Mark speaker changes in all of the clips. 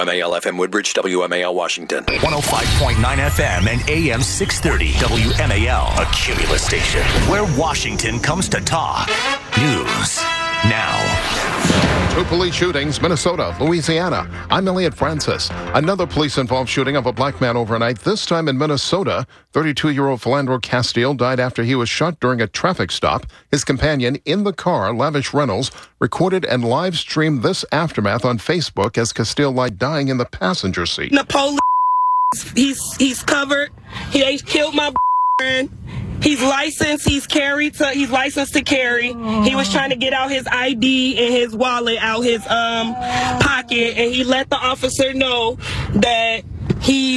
Speaker 1: WMAL-FM Woodbridge, WMAL Washington.
Speaker 2: 105.9 FM and AM 630 WMAL, a Cumulus station where Washington comes to talk. News now.
Speaker 3: 2 police shootings, Minnesota, Louisiana. I'm Elliot Francis. Another police-involved shooting of a black man overnight, this time in Minnesota. 32-year-old Philandro Castile died after he was shot during a traffic stop. His companion in the car, Lavish Reynolds, recorded and live-streamed this aftermath on Facebook as Castile lay dying in the passenger seat.
Speaker 4: The police, he's covered. He ain't killed my friend. He's licensed. He's licensed to carry. He was trying to get out his ID and his wallet out his pocket, and he let the officer know that he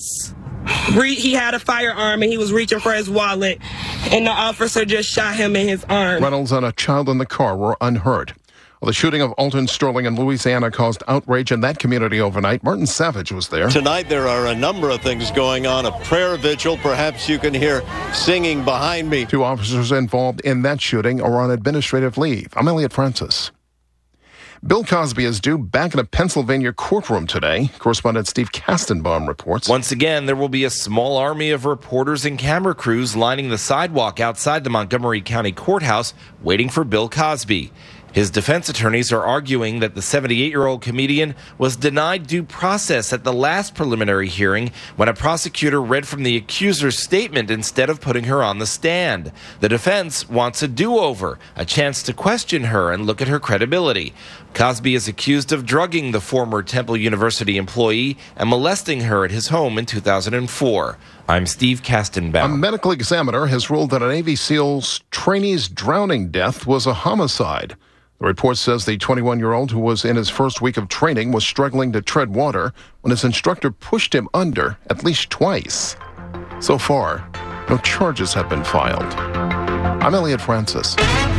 Speaker 4: had a firearm and he was reaching for his wallet, and the officer just shot him in his arm.
Speaker 3: Reynolds and a child in the car were unhurt. Well, the shooting of Alton Sterling in Louisiana caused outrage in that community overnight. Martin Savage was there.
Speaker 5: Tonight there are a number of things going on. A prayer vigil. Perhaps you can hear singing behind me. 2 officers involved in that shooting are on administrative leave. I'm Elliot Francis. Bill Cosby is due back in a Pennsylvania courtroom today. Correspondent Steve Kastenbaum reports.
Speaker 6: Once again, there will be a small army of reporters and camera crews lining the sidewalk outside the Montgomery County Courthouse, waiting for Bill Cosby. His defense attorneys are arguing that the 78-year-old comedian was denied due process at the last preliminary hearing when a prosecutor read from the accuser's statement instead of putting her on the stand. The defense wants a do-over, a chance to question her and look at her credibility. Cosby is accused of drugging the former Temple University employee and molesting her at his home in 2004. I'm Steve Kastenbaum.
Speaker 3: A medical examiner has ruled that a Navy SEALs trainee's drowning death was a homicide. The report says the 21-year-old who was in his first week of training was struggling to tread water when his instructor pushed him under at least twice. So far, no charges have been filed. I'm Elliot Francis.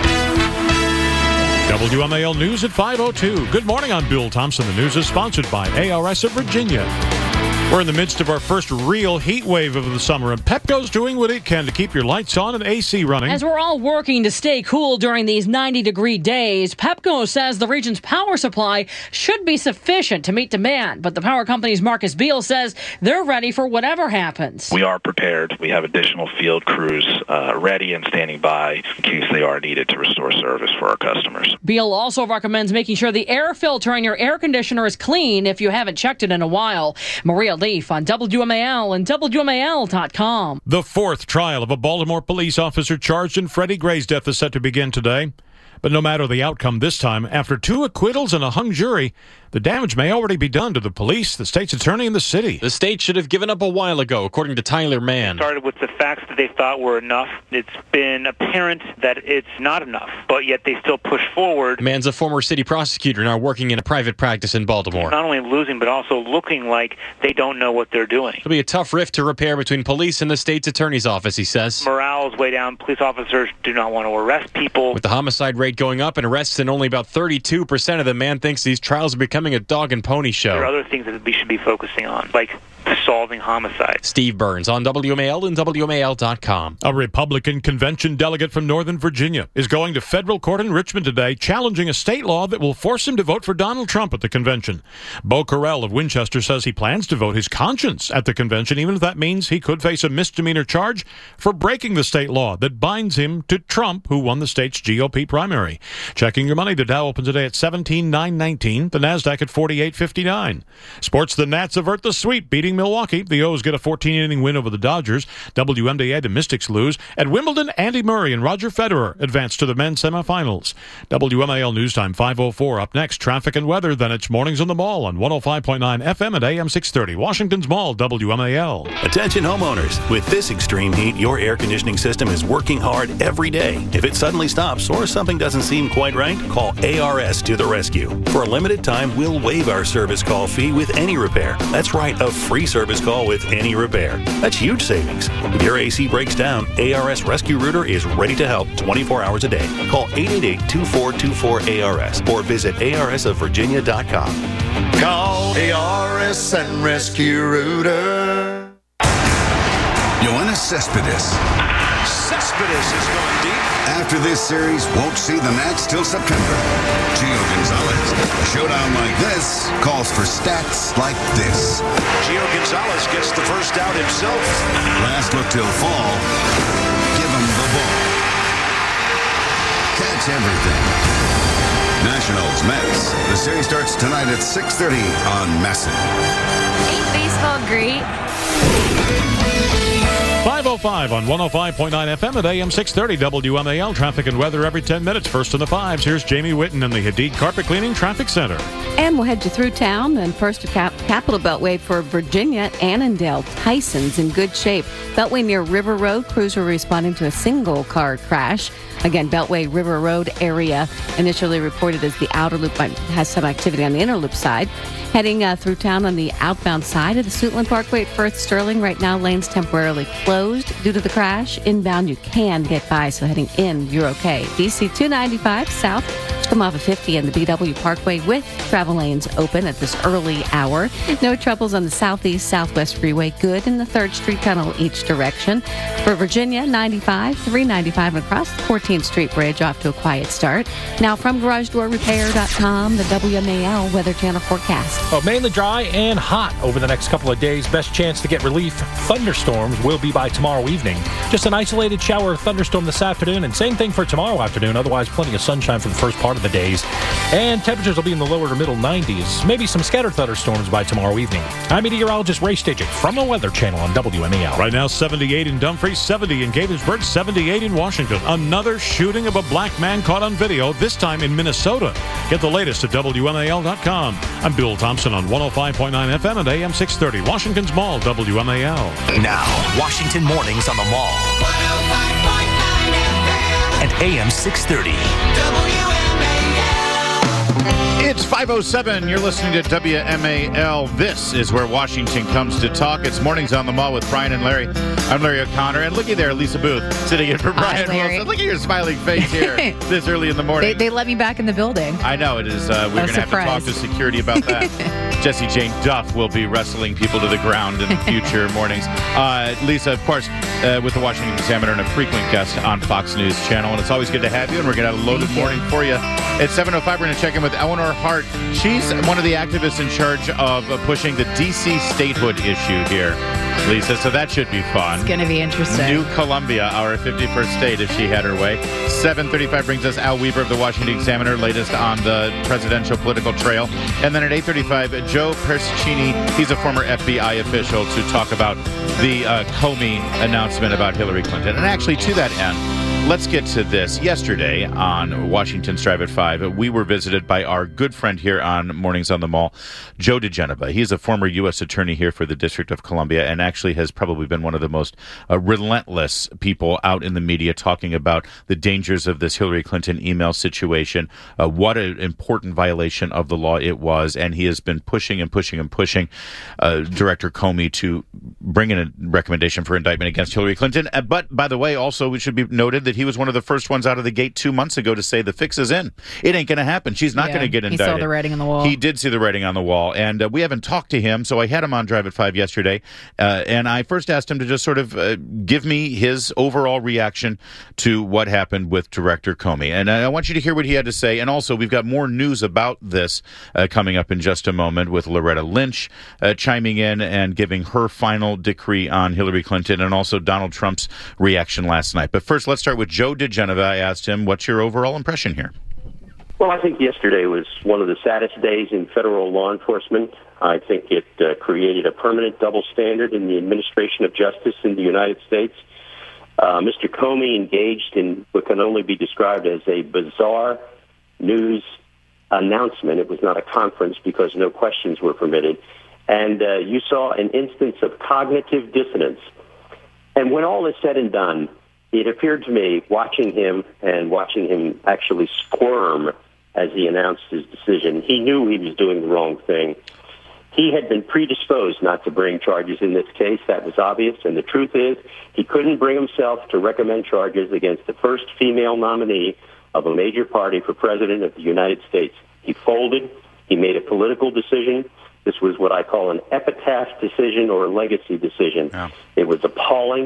Speaker 7: WMAL News at 5:02. Good morning, I'm Bill Thompson. The news is sponsored by ARS of Virginia. We're in the midst of our first real heat wave of the summer, and Pepco's doing what it can to keep your lights on and AC running.
Speaker 8: As we're all working to stay cool during these 90-degree days, Pepco says the region's power supply should be sufficient to meet demand. But the power company's Marcus Beal says they're ready for whatever happens.
Speaker 9: We are prepared. We have additional field crews ready and standing by in case they are needed to restore service for our customers.
Speaker 8: Beal also recommends making sure the air filter in your air conditioner is clean if you haven't checked it in a while. Maria Leaf on WMAL and WMAL.com.
Speaker 7: The 4th trial of a Baltimore police officer charged in Freddie Gray's death is set to begin today. But no matter the outcome this time, after 2 acquittals and a hung jury, the damage may already be done to the police, the state's attorney, and the city.
Speaker 10: The state should have given up a while ago, according to Tyler Mann.
Speaker 11: Started with the facts that they thought were enough. It's been apparent that it's not enough, but yet they still push forward.
Speaker 10: Mann's a former city prosecutor now working in a private practice in Baltimore.
Speaker 11: Not only losing, but also looking like they don't know what they're doing.
Speaker 10: It'll be a tough rift to repair between police and the state's attorney's office, he says.
Speaker 11: Morale is way down. Police officers do not want to arrest people.
Speaker 10: With the homicide rate going up and arrests in only about 32% of them, Mann thinks these trials are becoming a dog and pony show.
Speaker 11: There are other things that we should be focusing on, like solving homicide.
Speaker 10: Steve Burns on WMAL and WMAL.com.
Speaker 7: A Republican convention delegate from Northern Virginia is going to federal court in Richmond today, challenging a state law that will force him to vote for Donald Trump at the convention. Beau Carell of Winchester says he plans to vote his conscience at the convention, even if that means he could face a misdemeanor charge for breaking the state law that binds him to Trump, who won the state's GOP primary. Checking your money, the Dow opens today at 17,919, the NASDAQ at 48.59. Sports, the Nats avert the sweep, beating Milwaukee. The O's get a 14-inning win over the Dodgers. WNBA, the Mystics lose. At Wimbledon, Andy Murray and Roger Federer advance to the men's semifinals. WMAL News Time 5:04. Up next, traffic and weather. Then it's Mornings on the Mall on 105.9 FM and AM 630. Washington's Mall, WMAL.
Speaker 2: Attention homeowners. With this extreme heat, your air conditioning system is working hard every day. If it suddenly stops or something doesn't seem quite right, call ARS to the rescue. For a limited time, we'll waive our service call fee with any repair. That's right, a free service call with any repair. That's huge savings. If your AC breaks down, ARS Rescue Rooter is ready to help 24 hours a day. Call 888-2424-ARS or visit arsofvirginia.com.
Speaker 12: Call ARS and Rescue Rooter.
Speaker 13: Yoenis Cespedes, Cespedes is going deep.
Speaker 14: After this series won't see the Nats till September. Gio Gonzalez. A showdown like this calls for stats like this.
Speaker 13: Gio Gonzalez gets the first out himself.
Speaker 14: Last look till fall. Give him the ball. Catch everything. Nationals, Mets. The series starts tonight at 6:30 on MASN.
Speaker 15: Ain't baseball great?
Speaker 7: 5:05 on 105.9 FM at AM 630 WMAL. Traffic and weather every 10 minutes. First in the fives. Here's Jamie Whitten in the Hadid Carpet Cleaning Traffic Center.
Speaker 16: And we'll head you through town and first to Capital Beltway for Virginia. Annandale, Tyson's in good shape. Beltway near River Road. Crews were responding to a single car crash. Again, Beltway River Road area initially reported as the outer loop has some activity on the inner loop side. Heading through town on the outbound side of the Suitland Parkway at Firth Sterling. Right now, lanes temporarily closed due to the crash. Inbound, you can get by, so heading in, you're okay. DC 295 south. Come off of 50 and the BW Parkway with travel lanes open at this early hour. No troubles on the southeast, southwest freeway. Good in the 3rd Street Tunnel each direction. For Virginia, 95, 395 across the 14th Street Bridge off to a quiet start. Now from GarageDoorRepair.com, the WMAL Weather Channel forecast.
Speaker 17: Well, mainly dry and hot over the next couple of days. Best chance to get relief. Thunderstorms will be by tomorrow evening. Just an isolated shower or thunderstorm this afternoon, and same thing for tomorrow afternoon. Otherwise, plenty of sunshine for the first part of the days. And temperatures will be in the lower to middle 90s. Maybe some scattered thunderstorms by tomorrow evening. I'm meteorologist Ray Stidget from the Weather Channel on WMAL.
Speaker 7: Right now, 78 in Dumfries, 70 in Gaithersburg, 78 in Washington. Another shooting of a black man caught on video, this time in Minnesota. Get the latest at WMAL.com. I'm Bill Thompson on 105.9 FM and AM 630. Washington's Mall, WMAL.
Speaker 18: Now, Washington Mornings on the Mall. 105.9 FM. And AM 630.
Speaker 19: It's 5:07. You're listening to WMAL. This is where Washington comes to talk. It's Mornings on the Mall with Brian and Larry. I'm Larry O'Connor, and looky there, Lisa Booth, sitting in for Brian Wilson. Look at your smiling face here this early in the morning.
Speaker 20: They let me back in the building.
Speaker 19: I know it is. We're going to have to talk to security about that. Jesse Jane Duff will be wrestling people to the ground in future mornings. Lisa, of course, with the Washington Examiner and a frequent guest on Fox News Channel, and it's always good to have you, and we're going to have a loaded morning for you. At 7:05, we're going to check in with Eleanor Hart. She's one of the activists in charge of pushing the D.C. statehood issue here, Lisa, so that should be fun.
Speaker 20: It's going to be interesting.
Speaker 19: New Columbia, our 51st state, if she had her way. 7:35 brings us Al Weaver of the Washington Examiner, latest on the presidential political trail. And then at 8:35, Joe Persicini, he's a former FBI official, to talk about the Comey announcement about Hillary Clinton. And actually, to that end, let's get to this. Yesterday on Washington's Drive at 5, we were visited by our good friend here on Mornings on the Mall, Joe diGenova. He's a former U.S. attorney here for the District of Columbia and actually has probably been one of the most relentless people out in the media talking about the dangers of this Hillary Clinton email situation, what an important violation of the law it was, and he has been pushing Director Comey to bring in a recommendation for indictment against Hillary Clinton. But, by the way, also it should be noted that he was one of the first ones out of the gate 2 months ago to say the fix is in. It ain't going to happen. She's not going to get indicted.
Speaker 20: He saw the writing on the wall.
Speaker 19: He did see the writing on the wall, and we haven't talked to him, so I had him on Drive at 5 yesterday, and I first asked him to just sort of give me his overall reaction to what happened with Director Comey. And I want you to hear what he had to say, and also we've got more news about this coming up in just a moment with Loretta Lynch chiming in and giving her final decree on Hillary Clinton, and also Donald Trump's reaction last night. But first, let's start with Joe diGenova. I asked him, what's your overall impression here?
Speaker 21: Well, I think yesterday was one of the saddest days in federal law enforcement. I think it created a permanent double standard in the administration of justice in the United States. Mr. Comey engaged in what can only be described as a bizarre news announcement. It was not a conference because no questions were permitted. And you saw an instance of cognitive dissonance. And when all is said and done, it appeared to me, watching him actually squirm as he announced his decision, he knew he was doing the wrong thing. He had been predisposed not to bring charges in this case. That was obvious. And the truth is, he couldn't bring himself to recommend charges against the first female nominee of a major party for president of the United States. He folded. He made a political decision. This was what I call an epitaph decision or a legacy decision. Yeah. It was appalling.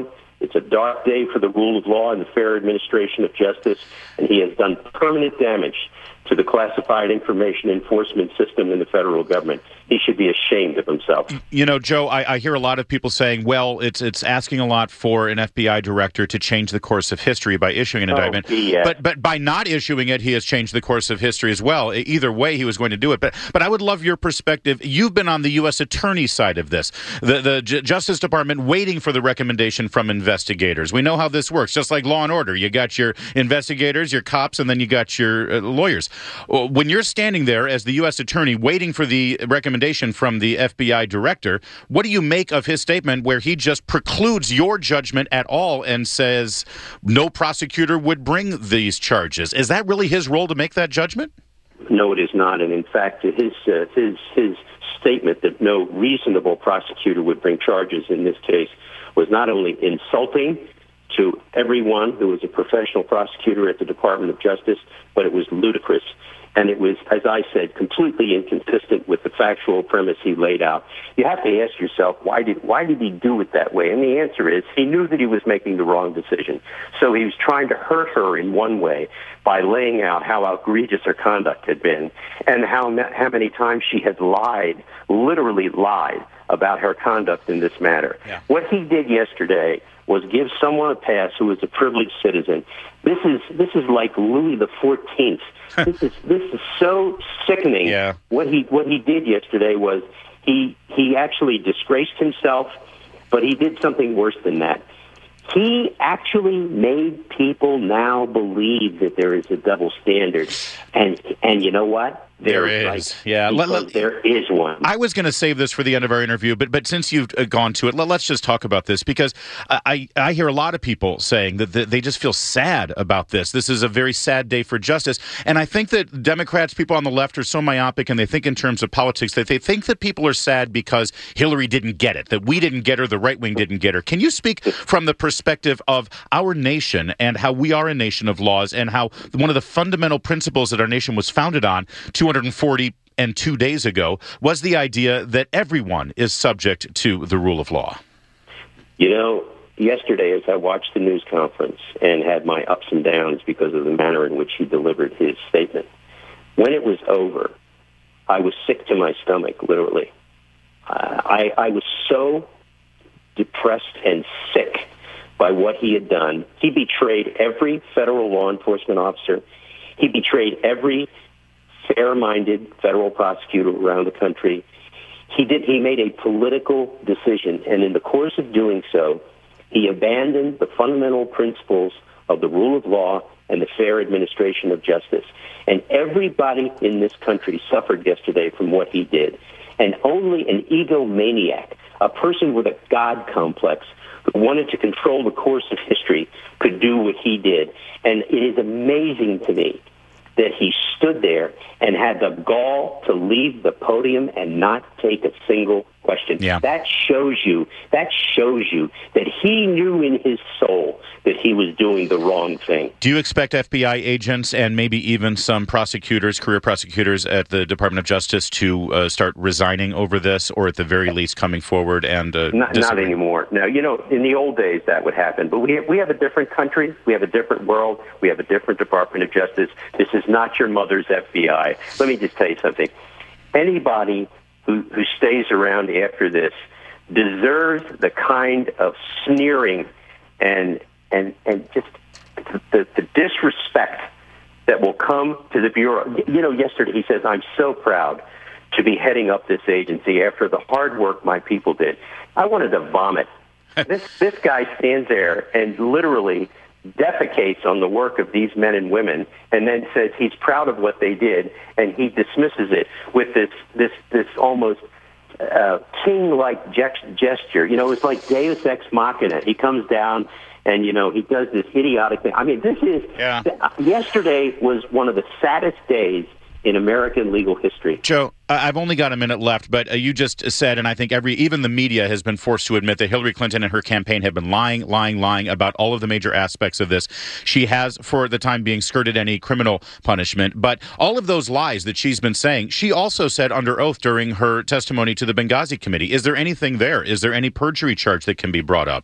Speaker 21: It's a dark day for the rule of law and the fair administration of justice, and he has done permanent damage to the classified information enforcement system in the federal government. He should be ashamed of himself.
Speaker 19: You know, Joe, I hear a lot of people saying, well, it's asking a lot for an FBI director to change the course of history by issuing an indictment. But by not issuing it, he has changed the course of history as well. Either way, he was going to do it. But I would love your perspective. You've been on the U.S. Attorney side of this, the Justice Department waiting for the recommendation from investigators. We know how this works, just like Law and Order. You got your investigators, your cops, and then you got your lawyers. When you're standing there as the U.S. Attorney waiting for the recommendation from the FBI director, what do you make of his statement where he just precludes your judgment at all and says no prosecutor would bring these charges? Is that really his role to make that judgment?
Speaker 21: No, it is not. And in fact, his statement that no reasonable prosecutor would bring charges in this case was not only insulting to everyone who was a professional prosecutor at the Department of Justice, but it was ludicrous. And it was, as I said, completely inconsistent with the factual premise he laid out. You have to ask yourself, why did he do it that way? And the answer is he knew that he was making the wrong decision. So he was trying to hurt her in one way by laying out how outrageous her conduct had been and how many times she had lied, literally lied, about her conduct in this matter. Yeah. What he did yesterday was give someone a pass who is a privileged citizen. This is like Louis the 14th. This is so sickening. Yeah. What he did yesterday was he actually disgraced himself, but he did something worse than that. He actually made people now believe that there is a double standard, and you know what?
Speaker 19: There is.
Speaker 21: Right.
Speaker 19: Yeah.
Speaker 21: There is one.
Speaker 19: I was going to save this for the end of our interview, but since you've gone to it, let's just talk about this, because I hear a lot of people saying that they just feel sad about this. This is a very sad day for justice. And I think that Democrats, people on the left, are so myopic, and they think in terms of politics, that they think that people are sad because Hillary didn't get it, that we didn't get her, the right wing didn't get her. Can you speak from the perspective of our nation and how we are a nation of laws, and how one of the fundamental principles that our nation was founded on 242 days ago was the idea that everyone is subject to the rule of law?
Speaker 21: You know, yesterday as I watched the news conference and had my ups and downs because of the manner in which he delivered his statement, when it was over, I was sick to my stomach, literally. I was so depressed and sick by what he had done. He betrayed every federal law enforcement officer. He betrayed every fair-minded federal prosecutor around the country. He made a political decision, and in the course of doing so, he abandoned the fundamental principles of the rule of law and the fair administration of justice. And everybody in this country suffered yesterday from what he did. And only an egomaniac, a person with a God complex, who wanted to control the course of history, could do what he did. And it is amazing to me that he stood there and had the gall to leave the podium and not take a single question. Yeah. That shows you that he knew in his soul that he was doing the wrong thing.
Speaker 19: Do you expect FBI agents and maybe even some prosecutors, career prosecutors at the Department of Justice to start resigning over this, or at the very least coming forward and
Speaker 21: not anymore. Now, you know, in the old days that would happen, but we have a different country, we have a different world, we have a different Department of Justice. This is not your mother's FBI. Let me just tell you something. Anybody who stays around after this deserves the kind of sneering and just the disrespect that will come to the Bureau. You know, yesterday he says, "I'm so proud to be heading up this agency after the hard work my people did." I wanted to vomit. This guy stands there and literally defecates on the work of these men and women, and then says he's proud of what they did, and he dismisses it with this almost king-like gesture. You know, it's like Deus Ex Machina. He comes down and, you know, he does this idiotic thing. I mean, yesterday was one of the saddest days in American legal history.
Speaker 19: Joe, I've only got a minute left, but you just said, and I think even the media has been forced to admit that Hillary Clinton and her campaign have been lying about all of the major aspects of this. She has, for the time being, skirted any criminal punishment, but all of those lies that she's been saying, she also said under oath during her testimony to the Benghazi committee. Is there anything there? Is there any perjury charge that can be brought up?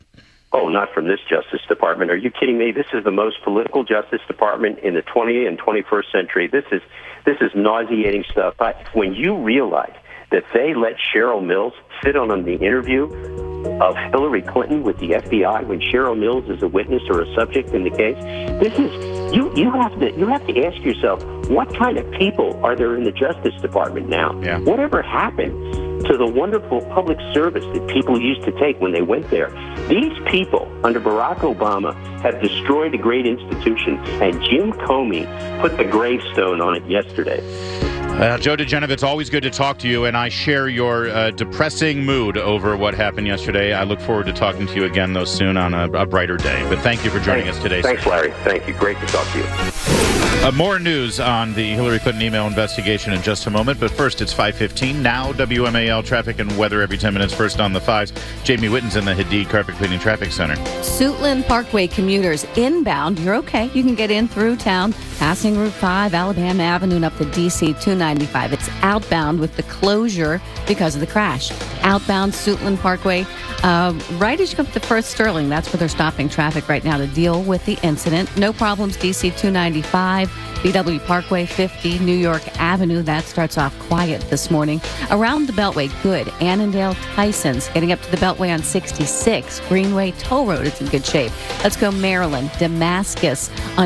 Speaker 21: Oh, not from this Justice Department. Are you kidding me? This is the most political Justice Department in the 20th and 21st century. This is nauseating stuff. But when you realize that they let Cheryl Mills sit on the interview of Hillary Clinton with the FBI when Cheryl Mills is a witness or a subject in the case, this is you have to ask yourself, what kind of people are there in the Justice Department now?
Speaker 19: Yeah.
Speaker 21: Whatever happened to the wonderful public service that people used to take when they went there? These people, under Barack Obama, have destroyed a great institution, and Jim Comey put the gravestone on it yesterday.
Speaker 19: Joe DeGenev, it's always good to talk to you, and I share your depressing mood over what happened yesterday. I look forward to talking to you again, though, soon on a brighter day. But thank you for joining us today.
Speaker 21: Thanks, Larry. Thank you. Great to talk to you.
Speaker 19: More news on the Hillary Clinton email investigation in just a moment. But first, it's 5:15. Now, WMAL traffic and weather every 10 minutes. First on the 5s, Jamie Witten's in the Hadid Carpet Cleaning Traffic Center.
Speaker 16: Suitland Parkway commuters inbound, you're okay. You can get in through town, passing Route 5, Alabama Avenue, and up to DC 295. It's outbound with the closure because of the crash. Outbound Suitland Parkway, right as you come up to First Sterling, that's where they're stopping traffic right now to deal with the incident. No problems, DC 295, BW Parkway 50, New York Avenue. That starts off quiet this morning. Around the Beltway, good. Annandale, Tysons. Getting up to the Beltway on 66. Greenway Toll Road, it's in good shape. Let's go Maryland, Damascus on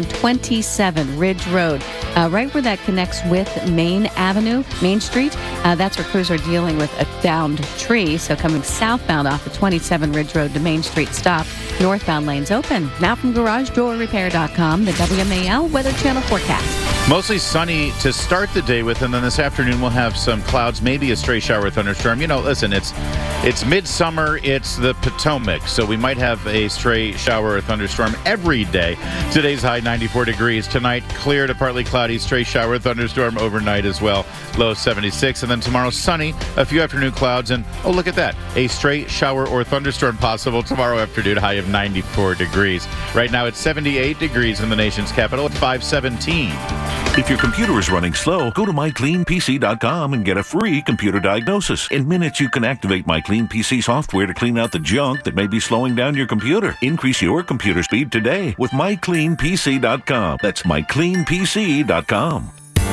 Speaker 16: 27 Ridge Road. Right where that connects with Main Avenue, Main Street. That's where crews are dealing with a downed tree. So coming southbound off the 27 Ridge Road to Main Street stop. Northbound lanes open. Now from GarageDoorRepair.com, the WMAL Weather Channel forecast.
Speaker 19: Mostly sunny to start the day with, and then this afternoon we'll have some clouds, maybe a stray shower or thunderstorm. You know, listen, it's midsummer, it's the Potomac, so we might have a stray shower or thunderstorm every day. Today's high 94 degrees. Tonight, clear to partly cloudy, stray shower, thunderstorm overnight as well. Low 76, and then tomorrow sunny, a few afternoon clouds, and oh, look at that, a stray shower or thunderstorm possible tomorrow afternoon, high of 94 degrees. Right now it's 78 degrees in the nation's capital at 517.
Speaker 1: If your computer is running slow, go to mycleanpc.com and get a free computer diagnosis. In minutes, you can activate MyCleanPC software to clean out the junk that may be slowing down your computer. Increase your computer speed today with mycleanpc.com. That's mycleanpc.com.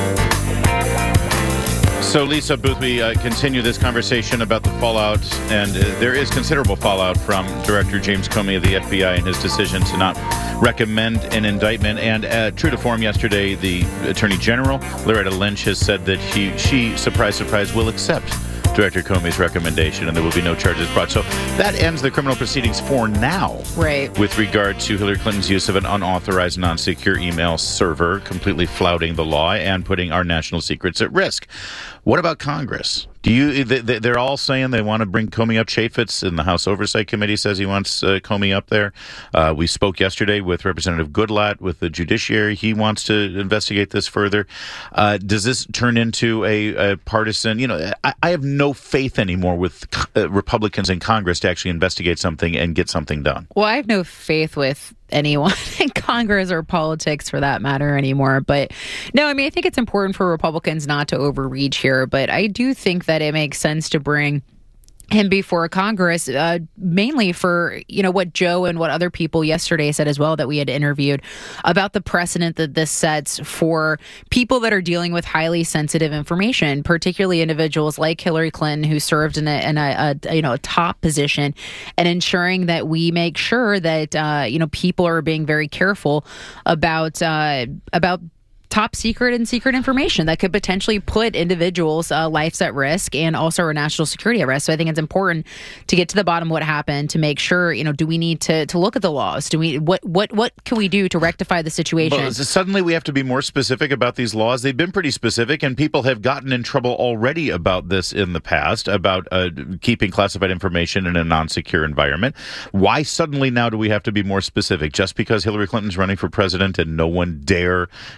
Speaker 19: So, Lisa Booth, we continue this conversation about the fallout, and there is considerable fallout from Director James Comey of the FBI and his decision to not recommend an indictment. And true to form yesterday, the Attorney General, Loretta Lynch, has said that she, surprise, surprise, will accept Director Comey's recommendation, and there will be no charges brought. So that ends the criminal proceedings for now.
Speaker 20: Right.
Speaker 19: With regard to Hillary Clinton's use of an unauthorized, non-secure email server, completely flouting the law and putting our national secrets at risk. What about Congress? They're all saying they want to bring Comey up. Chaffetz in the House Oversight Committee says he wants Comey up there. We spoke yesterday with Representative Goodlatte with the Judiciary. He wants to investigate this further. Does this turn into a partisan? You know, I have no faith anymore with Republicans in Congress to actually investigate something and get something done.
Speaker 20: Well, I have no faith with anyone in Congress or politics for that matter anymore. But no, I mean, I think it's important for Republicans not to overreach here. But I do think that it makes sense to bring him before Congress, mainly for, you know, what Joe and what other people yesterday said as well that we had interviewed about the precedent that this sets for people that are dealing with highly sensitive information, particularly individuals like Hillary Clinton, who served in a top position, and ensuring that we make sure that people are being very careful about top secret and secret information that could potentially put individuals' lives at risk and also our national security at risk. So I think it's important to get to the bottom of what happened, to make sure, do we need to look at the laws? What can we do to rectify the situation?
Speaker 19: Well, suddenly we have to be more specific about these laws. They've been pretty specific, and people have gotten in trouble already about this in the past, about keeping classified information in a non-secure environment. Why suddenly now do we have to be more specific? Just because Hillary Clinton's running for president and no one dare,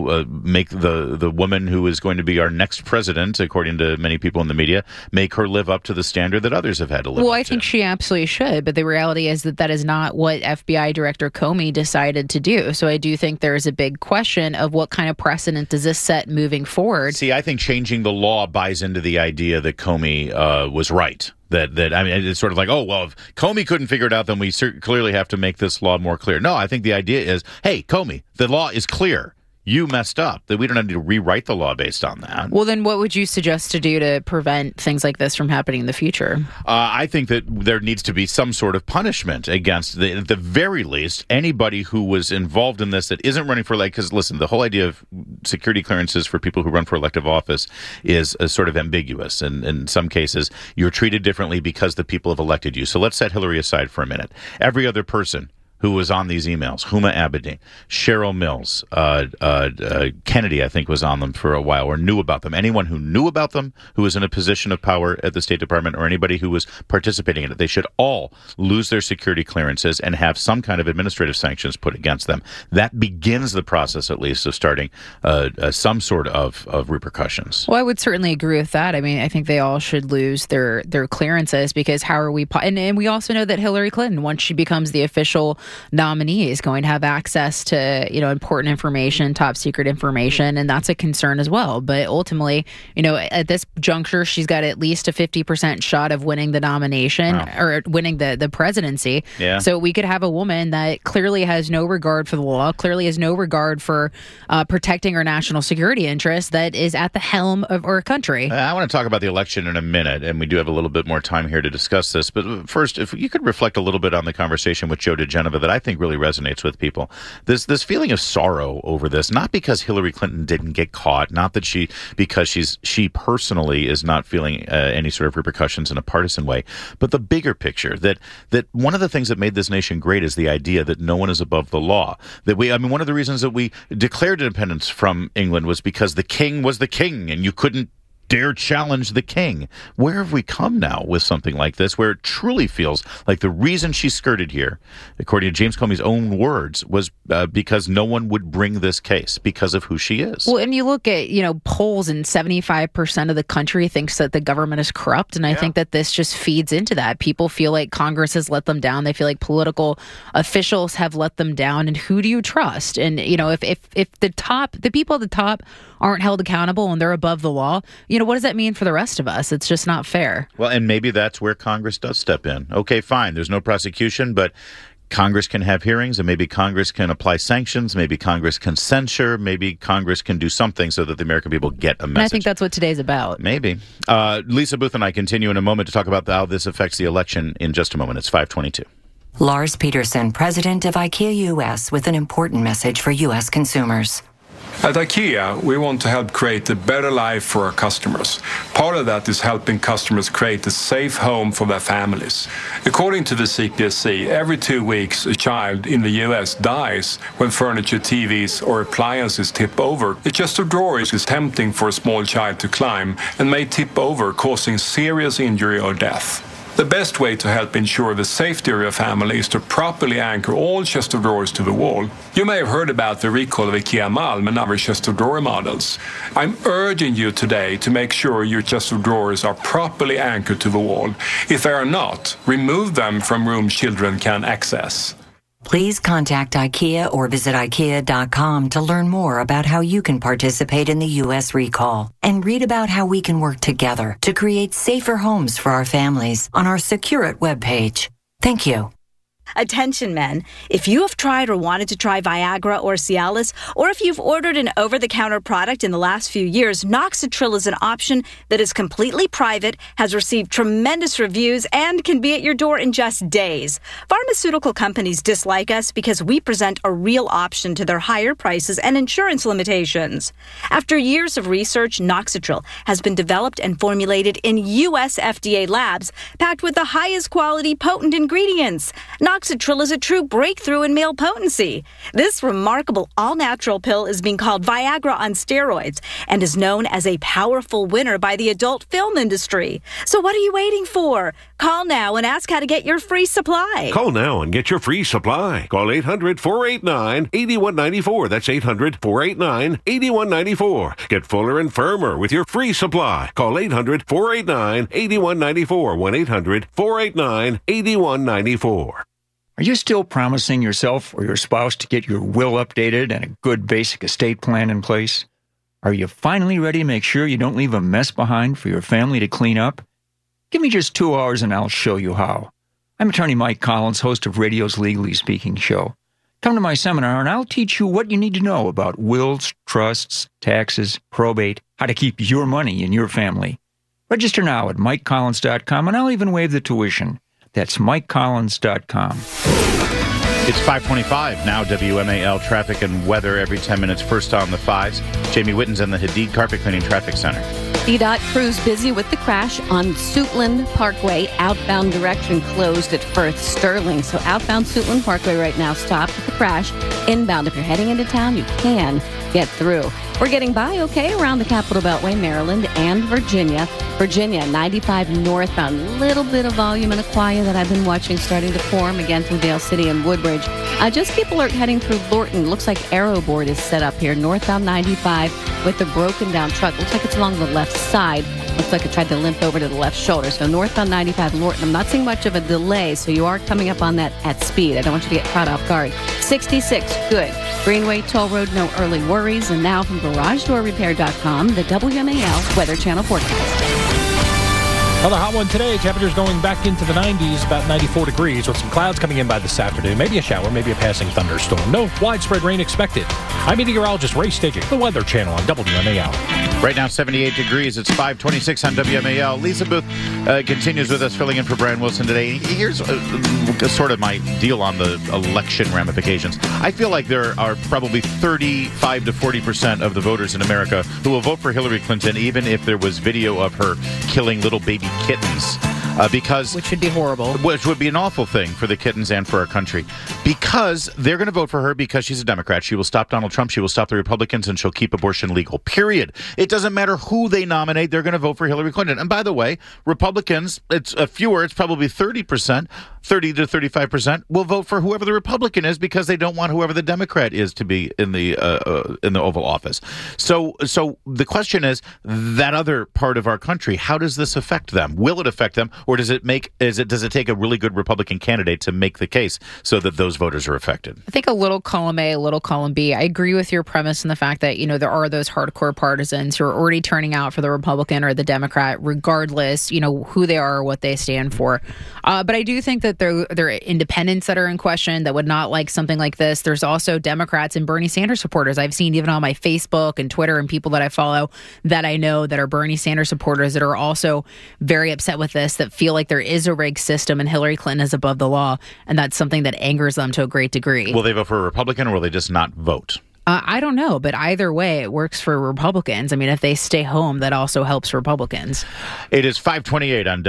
Speaker 19: make the woman who is going to be our next president, according to many people in the media, make her live up to the standard that others have had to live up to.
Speaker 20: Well, I think she absolutely should, but the reality is that is not what FBI Director Comey decided to do. So I do think there is a big question of what kind of precedent does this set moving forward.
Speaker 19: See, I think changing the law buys into the idea that Comey was right. That I mean, it's sort of like, oh, well, if Comey couldn't figure it out, then we clearly have to make this law more clear. No, I think the idea is, hey, Comey, the law is clear. You messed up. That we don't need to rewrite the law based on that.
Speaker 20: Well, then what would you suggest to do to prevent things like this from happening in the future?
Speaker 19: I think that there needs to be some sort of punishment against, at the very least, anybody who was involved in this that isn't running for, because listen, the whole idea of security clearances for people who run for elective office is sort of ambiguous. And in some cases, you're treated differently because the people have elected you. So let's set Hillary aside for a minute. Every other person who was on these emails, Huma Abedin, Cheryl Mills, Kennedy, I think, was on them for a while or knew about them. Anyone who knew about them, who was in a position of power at the State Department, or anybody who was participating in it, they should all lose their security clearances and have some kind of administrative sanctions put against them. That begins the process, at least, of starting some sort of repercussions.
Speaker 20: Well, I would certainly agree with that. I mean, I think they all should lose their clearances, because how are we... And we also know that Hillary Clinton, once she becomes the official nominee, is going to have access to, important information, top secret information, and that's a concern as well. But ultimately, at this juncture, she's got at least a 50% shot of winning the nomination or winning the presidency.
Speaker 19: Yeah.
Speaker 20: So we could have a woman that clearly has no regard for the law, clearly has no regard for protecting our national security interests, that is at the helm of our country.
Speaker 19: I want to talk about the election in a minute, and we do have a little bit more time here to discuss this. But first, if you could reflect a little bit on the conversation with Joe diGenova that I think really resonates with people. This feeling of sorrow over this, not because Hillary Clinton didn't get caught, not that because she personally is not feeling any sort of repercussions in a partisan way, but the bigger picture that one of the things that made this nation great is the idea that no one is above the law. One of the reasons that we declared independence from England was because the king was the king, and you couldn't dare challenge the king. Where have we come now with something like this, where it truly feels like the reason she skirted here, according to James Comey's own words, was because no one would bring this case because of who she is? Well,
Speaker 20: and you look at, polls, and 75% of the country thinks that the government is corrupt, and I think that this just feeds into that. People feel like Congress has let them down. They feel like political officials have let them down, and who do you trust? And, if the people at the top aren't held accountable and they're above the law, what does that mean for the rest of us? It's just not fair.
Speaker 19: Well, and maybe that's where Congress does step in. Okay, fine. There's no prosecution, but Congress can have hearings, and maybe Congress can apply sanctions. Maybe Congress can censure. Maybe Congress can do something so that the American people get a message.
Speaker 20: And I think that's what today's about.
Speaker 19: Maybe. Lisa Booth and I continue in a moment to talk about how this affects the election in just a moment. It's 5:22.
Speaker 4: Lars Peterson, president of IKEA US, with an important message for U.S. consumers.
Speaker 22: At IKEA, we want to help create a better life for our customers. Part of that is helping customers create a safe home for their families. According to the CPSC, every 2 weeks, a child in the U.S. dies when furniture, TVs, or appliances tip over. A chest of drawers is tempting for a small child to climb and may tip over, causing serious injury or death. The best way to help ensure the safety of your family is to properly anchor all chest of drawers to the wall. You may have heard about the recall of IKEA Malm and other chest of drawer models. I'm urging you today to make sure your chest of drawers are properly anchored to the wall. If they are not, remove them from rooms children can access.
Speaker 4: Please contact IKEA or visit IKEA.com to learn more about how you can participate in the U.S. recall, and read about how we can work together to create safer homes for our families on our Secure It webpage. Thank you.
Speaker 23: Attention men, if you have tried or wanted to try Viagra or Cialis, or if you've ordered an over-the-counter product in the last few years, Noxitril is an option that is completely private, has received tremendous reviews, and can be at your door in just days. Pharmaceutical companies dislike us because we present a real option to their higher prices and insurance limitations. After years of research, Noxitril has been developed and formulated in U.S. FDA labs, packed with the highest quality potent ingredients. Noxitril is a true breakthrough in male potency. This remarkable all-natural pill is being called Viagra on steroids and is known as a powerful winner by the adult film industry. So what are you waiting for? Call now and ask how to get your free supply.
Speaker 1: Call now and get your free supply. Call 800-489-8194. That's 800-489-8194. Get fuller and firmer with your free supply. Call 800-489-8194. 1-800-489-8194.
Speaker 3: Are you still promising yourself or your spouse to get your will updated and a good basic estate plan in place? Are you finally ready to make sure you don't leave a mess behind for your family to clean up? Give me just 2 hours and I'll show you how. I'm attorney Mike Collins, host of radio's Legally Speaking show. Come to my seminar and I'll teach you what you need to know about wills, trusts, taxes, probate, how to keep your money in your family. Register now at MikeCollins.com and I'll even waive the tuition. That's MikeCollins.com.
Speaker 19: It's 5:25 now. WMAL traffic and weather every 10 minutes. First on the 5s. Jamie Witten's in the Hadid Carpet Cleaning Traffic Center.
Speaker 16: DDOT crews busy with the crash on Suitland Parkway. Outbound direction closed at Firth Sterling. So outbound Suitland Parkway right now stopped with the crash. Inbound, if you're heading into town, you can get through. We're getting by okay around the Capital Beltway, Maryland and Virginia. Virginia, 95 northbound. Little bit of volume in Aquia that I've been watching starting to form again through Dale City and Woodbridge. Just keep alert heading through Lorton. Looks like Arrowboard is set up here. Northbound 95 with the broken down truck. Looks like it's along the left side. Looks like it tried to limp over to the left shoulder. So northbound 95 Lorton. I'm not seeing much of a delay, so you are coming up on that at speed. I don't want you to get caught off guard. 66, good. Greenway Toll Road, no early worries. And now from GarageDoorRepair.com, the WMAL Weather Channel forecast.
Speaker 17: Another hot one today. Temperatures going back into the 90s, about 94 degrees, with some clouds coming in by this afternoon. Maybe a shower, maybe a passing thunderstorm. No widespread rain expected. I'm meteorologist Ray Staging, the Weather Channel on WMAL.
Speaker 19: Right now, 78 degrees. It's 5:26 on WMAL. Lisa Booth continues with us, filling in for Brian Wilson today. Here's sort of my deal on the election ramifications. I feel like there are probably 35 to 40% of the voters in America who will vote for Hillary Clinton, even if there was video of her killing little baby kittens. Which
Speaker 20: would be horrible.
Speaker 19: Which would be an awful thing for the kittens and for our country. Because they're going to vote for her because she's a Democrat. She will stop Donald Trump. She will stop the Republicans, and she'll keep abortion legal. Period. It doesn't matter who they nominate. They're going to vote for Hillary Clinton. And by the way, Republicans, it's fewer. It's probably 30%, 30 to 35% will vote for whoever the Republican is because they don't want whoever the Democrat is to be in the Oval Office. So the question is, that other part of our country, how does this affect them? Will it affect them? Or does it take a really good Republican candidate to make the case so that those voters are affected?
Speaker 20: I think a little column A, a little column B. I agree with your premise in the fact that, there are those hardcore partisans who are already turning out for the Republican or the Democrat, regardless, who they are or what they stand for. But I do think that there are independents that are in question that would not like something like this. There's also Democrats and Bernie Sanders supporters. I've seen even on my Facebook and Twitter and people that I follow that I know that are Bernie Sanders supporters that are also very upset with this, that feel like there is a rigged system and Hillary Clinton is above the law, and that's something that angers them to a great degree.
Speaker 19: Will they vote for a Republican or will they just not vote?
Speaker 20: I don't know, but either way, it works for Republicans. I mean, if they stay home, that also helps Republicans.
Speaker 19: It is 5:28 on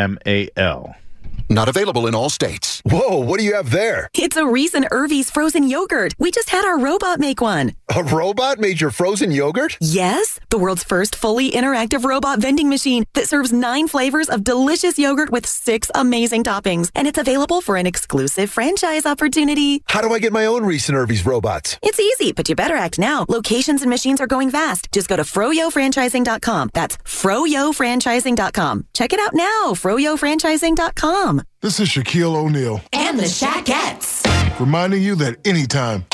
Speaker 19: WMAL.
Speaker 5: Not available in all states. Whoa, what do you have there?
Speaker 6: It's a Reese and Irvy's frozen yogurt. We just had our robot make one.
Speaker 5: A robot made your frozen yogurt?
Speaker 6: Yes, the world's first fully interactive robot vending machine that serves 9 flavors of delicious yogurt with 6 amazing toppings. And it's available for an exclusive franchise opportunity.
Speaker 5: How do I get my own Reese and Irvy's robots?
Speaker 6: It's easy, but you better act now. Locations and machines are going fast. Just go to froyofranchising.com. That's froyofranchising.com. Check it out now, froyofranchising.com.
Speaker 24: This is Shaquille O'Neal.
Speaker 6: And the Shaquettes.
Speaker 24: Reminding you that anytime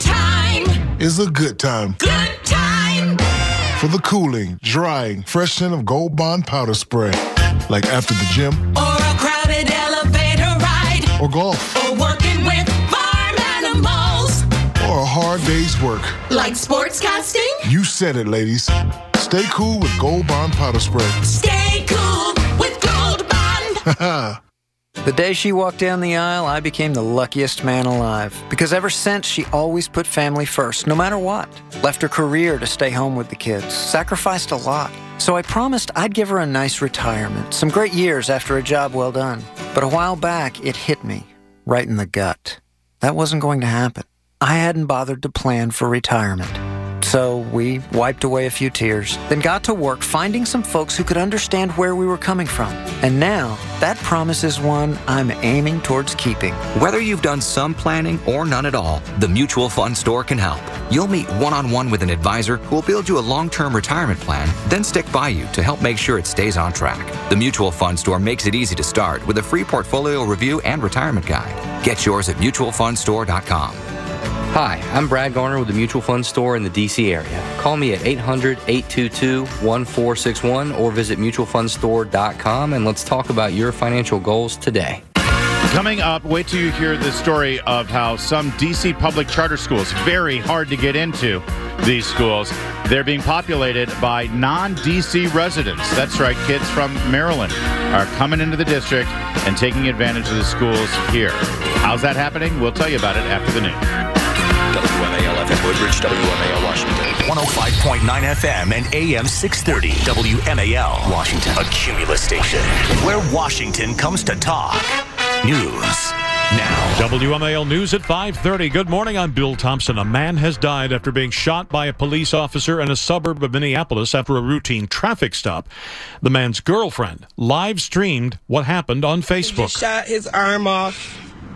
Speaker 24: is a good time.
Speaker 6: Good time.
Speaker 24: For the cooling, drying, fresh scent of Gold Bond powder spray. Like after the gym.
Speaker 6: Or a crowded elevator ride.
Speaker 24: Or golf.
Speaker 6: Or working with farm animals.
Speaker 24: Or a hard day's work.
Speaker 6: Like sportscasting.
Speaker 24: You said it, ladies. Stay cool with Gold Bond powder spray.
Speaker 6: Stay cool with Gold Bond.
Speaker 25: The day she walked down the aisle, I became the luckiest man alive. Because ever since, she always put family first, no matter what. Left her career to stay home with the kids. Sacrificed a lot. So I promised I'd give her a nice retirement. Some great years after a job well done. But a while back, it hit me. right in the gut. That wasn't going to happen. I hadn't bothered to plan for retirement. So we wiped away a few tears, then got to work finding some folks who could understand where we were coming from. And now, that promise is one I'm aiming towards keeping.
Speaker 2: Whether you've done some planning or none at all, the Mutual Fund Store can help. You'll meet one-on-one with an advisor who will build you a long-term retirement plan, then stick by you to help make sure it stays on track. The Mutual Fund Store makes it easy to start with a free portfolio review and retirement guide. Get yours at mutualfundstore.com.
Speaker 8: Hi, I'm Brad Garner with the Mutual Fund Store in the D.C. area. Call me at 800-822-1461 or visit mutualfundstore.com and let's talk about your financial goals today.
Speaker 19: Coming up, wait till you hear the story of how some D.C. public charter schools, very hard to get into these schools, they're being populated by non-D.C. residents. That's right, kids from Maryland are coming into the district and taking advantage of the schools here. How's that happening? We'll tell you about it after the news.
Speaker 18: WMAL FM Woodbridge, WMAL Washington. 105.9 FM and AM 630 WMAL Washington. A Cumulus station where Washington comes to talk. News now.
Speaker 7: WMAL News at 5:30. Good morning, I'm Bill Thompson. A man has died after being shot by a police officer in a suburb of Minneapolis after a routine traffic stop. The man's girlfriend live streamed what happened on Facebook.
Speaker 9: He shot his arm off.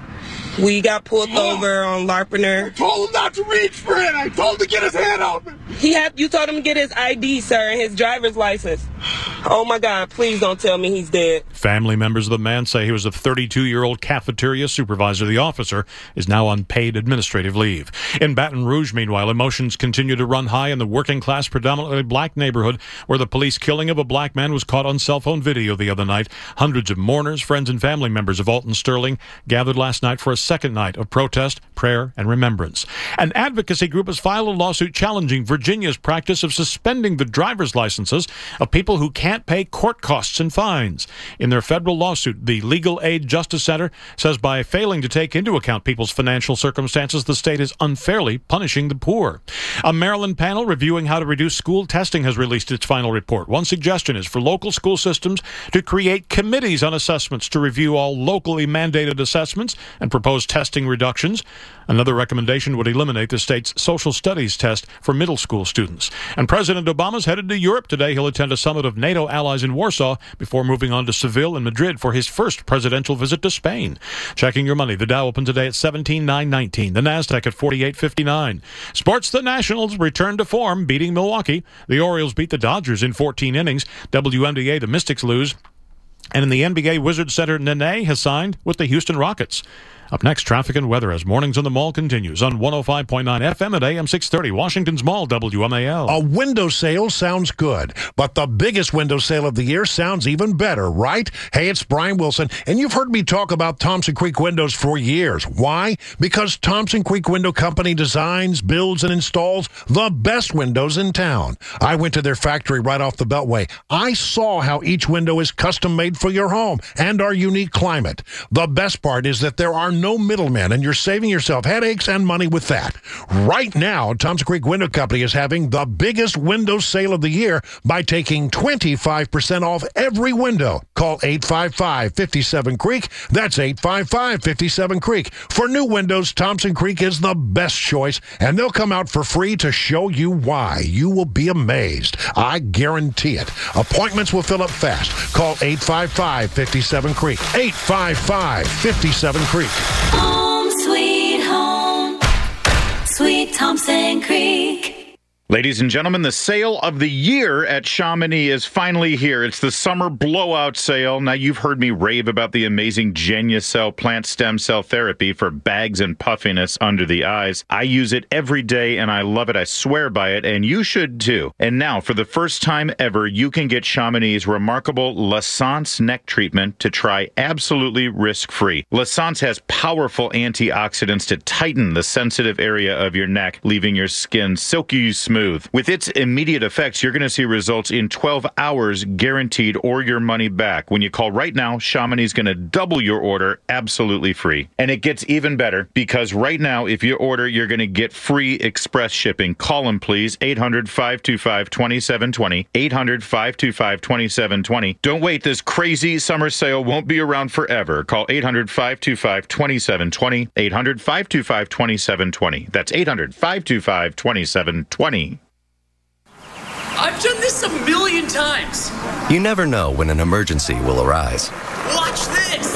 Speaker 9: We got pulled over on Larpener.
Speaker 12: I told him not to reach for it. I told him to get his hand out.
Speaker 9: You told him to get his ID, sir, and his driver's license. Oh, my God. Please don't tell me he's dead.
Speaker 7: Family members of the man say he was a 32-year-old cafeteria supervisor. The officer is now on paid administrative leave. In Baton Rouge, meanwhile, emotions continue to run high in the working-class, predominantly black neighborhood where the police killing of a black man was caught on cell phone video the other night. Hundreds of mourners, friends, and family members of Alton Sterling gathered last night for a second night of protest, prayer, and remembrance. An advocacy group has filed a lawsuit challenging Virginia's practice of suspending the driver's licenses of people who can't pay court costs and fines. In their federal lawsuit, the Legal Aid Justice Center says by failing to take into account people's financial circumstances, the state is unfairly punishing the poor. A Maryland panel reviewing how to reduce school testing has released its final report. One suggestion is for local school systems to create committees on assessments to review all locally mandated assessments and propose testing reductions. Another recommendation would eliminate the state's social studies test for middle school students. And President Obama's headed to Europe today. He'll attend a summit of NATO allies in Warsaw before moving on to Seville and Madrid for his first presidential visit to Spain. Checking your money, the Dow opened today at 17,919. The Nasdaq at 48.59. Sports, the Nationals return to form, beating Milwaukee. The Orioles beat the Dodgers in 14 innings. WNBA, the Mystics lose. And in the NBA, Wizards center Nene has signed with the Houston Rockets. Up next, traffic and weather as Mornings on the Mall continues on 105.9 FM at AM 630, Washington's Mall, WMAL.
Speaker 10: A window sale sounds good, but the biggest window sale of the year sounds even better, right? Hey, it's Brian Wilson, and you've heard me talk about Thompson Creek Windows for years. Why? Because Thompson Creek Window Company designs, builds, and installs the best windows in town. I went to their factory right off the Beltway. I saw how each window is custom-made for your home and our unique climate. The best part is that there are no middlemen, and you're saving yourself headaches and money with that. Right now, Thompson Creek Window Company is having the biggest window sale of the year by taking 25% off every window. Call 855-57-CREEK. That's 855-57-CREEK. For new windows, Thompson Creek is the best choice, and they'll come out for free to show you why. You will be amazed. I guarantee it. Appointments will fill up fast. Call 855-57-CREEK. 855-57-CREEK.
Speaker 11: Home sweet home, sweet Thompson Creek.
Speaker 19: Ladies and gentlemen, the sale of the year at Chamonix is finally here. It's the summer blowout sale. Now, you've heard me rave about the amazing Genucell plant stem cell therapy for bags and puffiness under the eyes. I use it every day, and I love it. I swear by it, and you should too. And now, for the first time ever, you can get Chamonix's remarkable L'Essence neck treatment to try absolutely risk-free. L'Essence has powerful antioxidants to tighten the sensitive area of your neck, leaving your skin silky smooth smooth. With its immediate effects, you're going to see results in 12 hours guaranteed or your money back. When you call right now, Chamonix is going to double your order absolutely free. And it gets even better because right now, if you order, you're going to get free express shipping. Call them, please. 800-525-2720. 800-525-2720. Don't wait. This crazy summer sale won't be around forever. Call 800-525-2720. 800-525-2720. That's 800-525-2720.
Speaker 13: I've done this a million times.
Speaker 14: You never know when an emergency will arise.
Speaker 13: Watch this.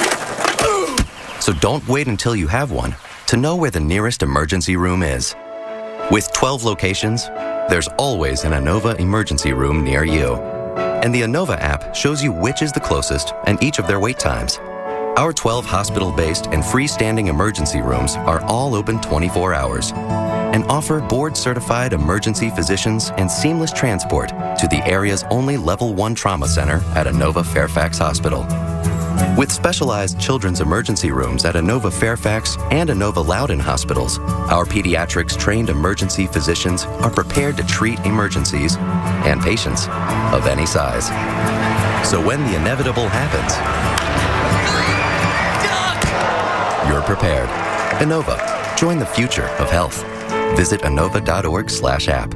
Speaker 14: So don't wait until you have one to know where the nearest emergency room is. With 12 locations, there's always an Inova emergency room near you. And the Inova app shows you which is the closest and each of their wait times. Our 12 hospital-based and freestanding emergency rooms are all open 24 hours and offer board-certified emergency physicians and seamless transport to the area's only Level 1 trauma center at Inova Fairfax Hospital. With specialized children's emergency rooms at Inova Fairfax and Inova Loudoun hospitals, our pediatrics-trained emergency physicians are prepared to treat emergencies and patients of any size. So when the inevitable happens, you're prepared. Inova. Join the future of health. Visit Inova.org/app.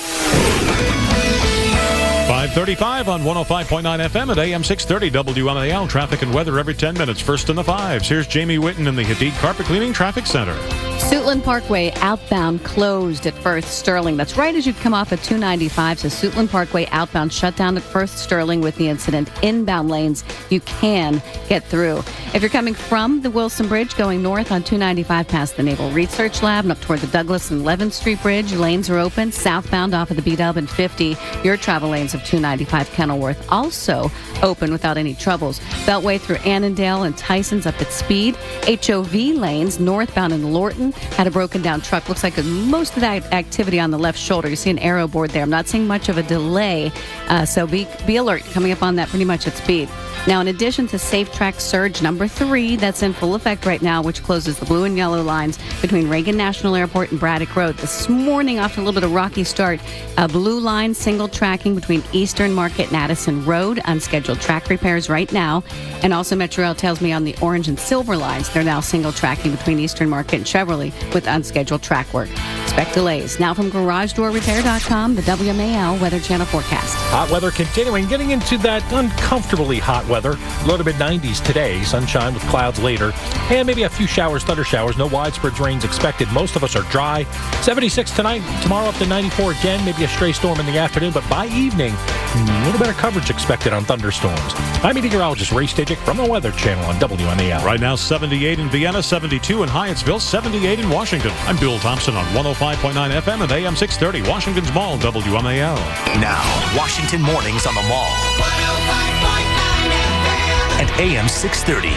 Speaker 7: 5:35 on 105.9 FM at AM 630 WMAL. Traffic and weather every 10 minutes. First in the fives. Here's Jamie Whitten in the Hadid Carpet Cleaning Traffic Center.
Speaker 16: Suitland Parkway outbound closed at Firth Sterling. That's right as you come off at 295. So Suitland Parkway outbound shut down at Firth Sterling with the incident. Inbound lanes, you can get through. If you're coming from the Wilson Bridge going north on 295 past the Naval Research Lab and up toward the Douglas and 11th Street Bridge, lanes are open. Southbound off of the B-Dub and 50. Your travel lanes of 295 Kenilworth also open without any troubles. Beltway through Annandale and Tyson's up at speed. HOV lanes northbound in Lorton had a broken down truck. Looks like most of that activity on the left shoulder. You see an arrow board there. I'm not seeing much of a delay, so be alert. Coming up on that pretty much at speed. Now, in addition to Safe Track Surge number 3, that's in full effect right now, which closes the blue and yellow lines between Reagan National Airport and Braddock Road. This morning, after a little bit of rocky start, a blue line single tracking between Eastern Market and Addison Road. Unscheduled track repairs right now. And also, Metrorail tells me on the orange and silver lines, they're now single tracking between Eastern Market and Cheverly with unscheduled track work. Expect delays. Now from GarageDoorRepair.com, the WMAL Weather Channel forecast.
Speaker 17: Hot weather continuing, getting into that uncomfortably hot weather. Low to mid-90s today, sunshine with clouds later, and maybe a few showers, thunder showers. No widespread rains expected. Most of us are dry. 76 tonight, tomorrow up to 94 again, maybe a stray storm in the afternoon, but by evening, a little better coverage expected on thunderstorms. I'm meteorologist Ray Stajic from the Weather Channel on WMAL.
Speaker 7: Right now, 78 in Vienna, 72 in Hyattsville, 78 in Washington. I'm Bill Thompson on 105.9 FM and AM 630, Washington's Mall, WMAL.
Speaker 18: Now, Washington mornings on the Mall. 105.9 FM and AM 630.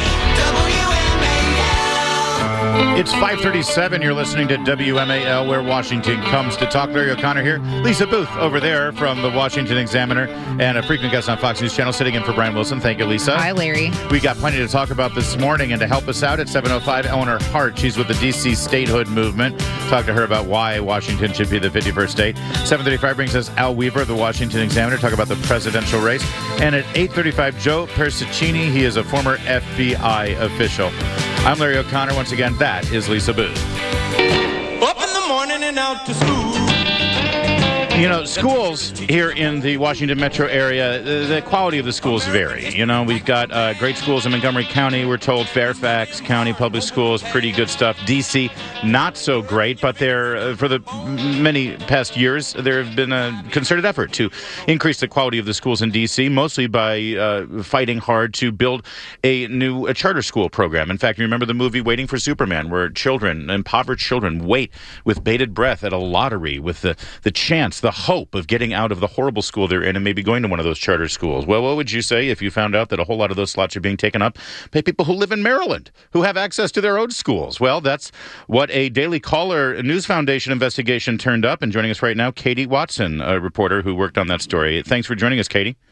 Speaker 19: It's 5:37. You're listening to WMAL, where Washington comes to talk. Larry O'Connor here. Lisa Booth over there from the Washington Examiner and a frequent guest on Fox News Channel sitting in for Brian Wilson. Thank you, Lisa.
Speaker 20: Hi, Larry.
Speaker 19: We got plenty to talk about this morning, and to help us out at 7:05, Eleanor Hart. She's with the D.C. Statehood Movement. Talk to her about why Washington should be the 51st state. 7:35 brings us Al Weaver of the Washington Examiner. Talk about the presidential race. And at 8:35, Joe Persichini. He is a former FBI official. I'm Larry O'Connor. Once again, that is Lisa Booth.
Speaker 12: Up in the morning and out to school.
Speaker 19: You know, schools here in the Washington metro area, the quality of the schools vary. You know, we've got great schools in Montgomery County. We're told Fairfax County Public Schools, pretty good stuff. D.C., not so great, but there, for the many past years, there have been a concerted effort to increase the quality of the schools in D.C., mostly by fighting hard to build a new charter school program. In fact, you remember the movie Waiting for Superman, where children, impoverished children, wait with bated breath at a lottery with the chance, the hope of getting out of the horrible school they're in and maybe going to one of those charter schools. Well, what would you say if you found out that a whole lot of those slots are being taken up by people who live in Maryland, who have access to their own schools? Well, that's what a Daily Caller News Foundation investigation turned up. And joining us right now, Katie Watson, a reporter who worked on that story. Thanks for joining us, Katie.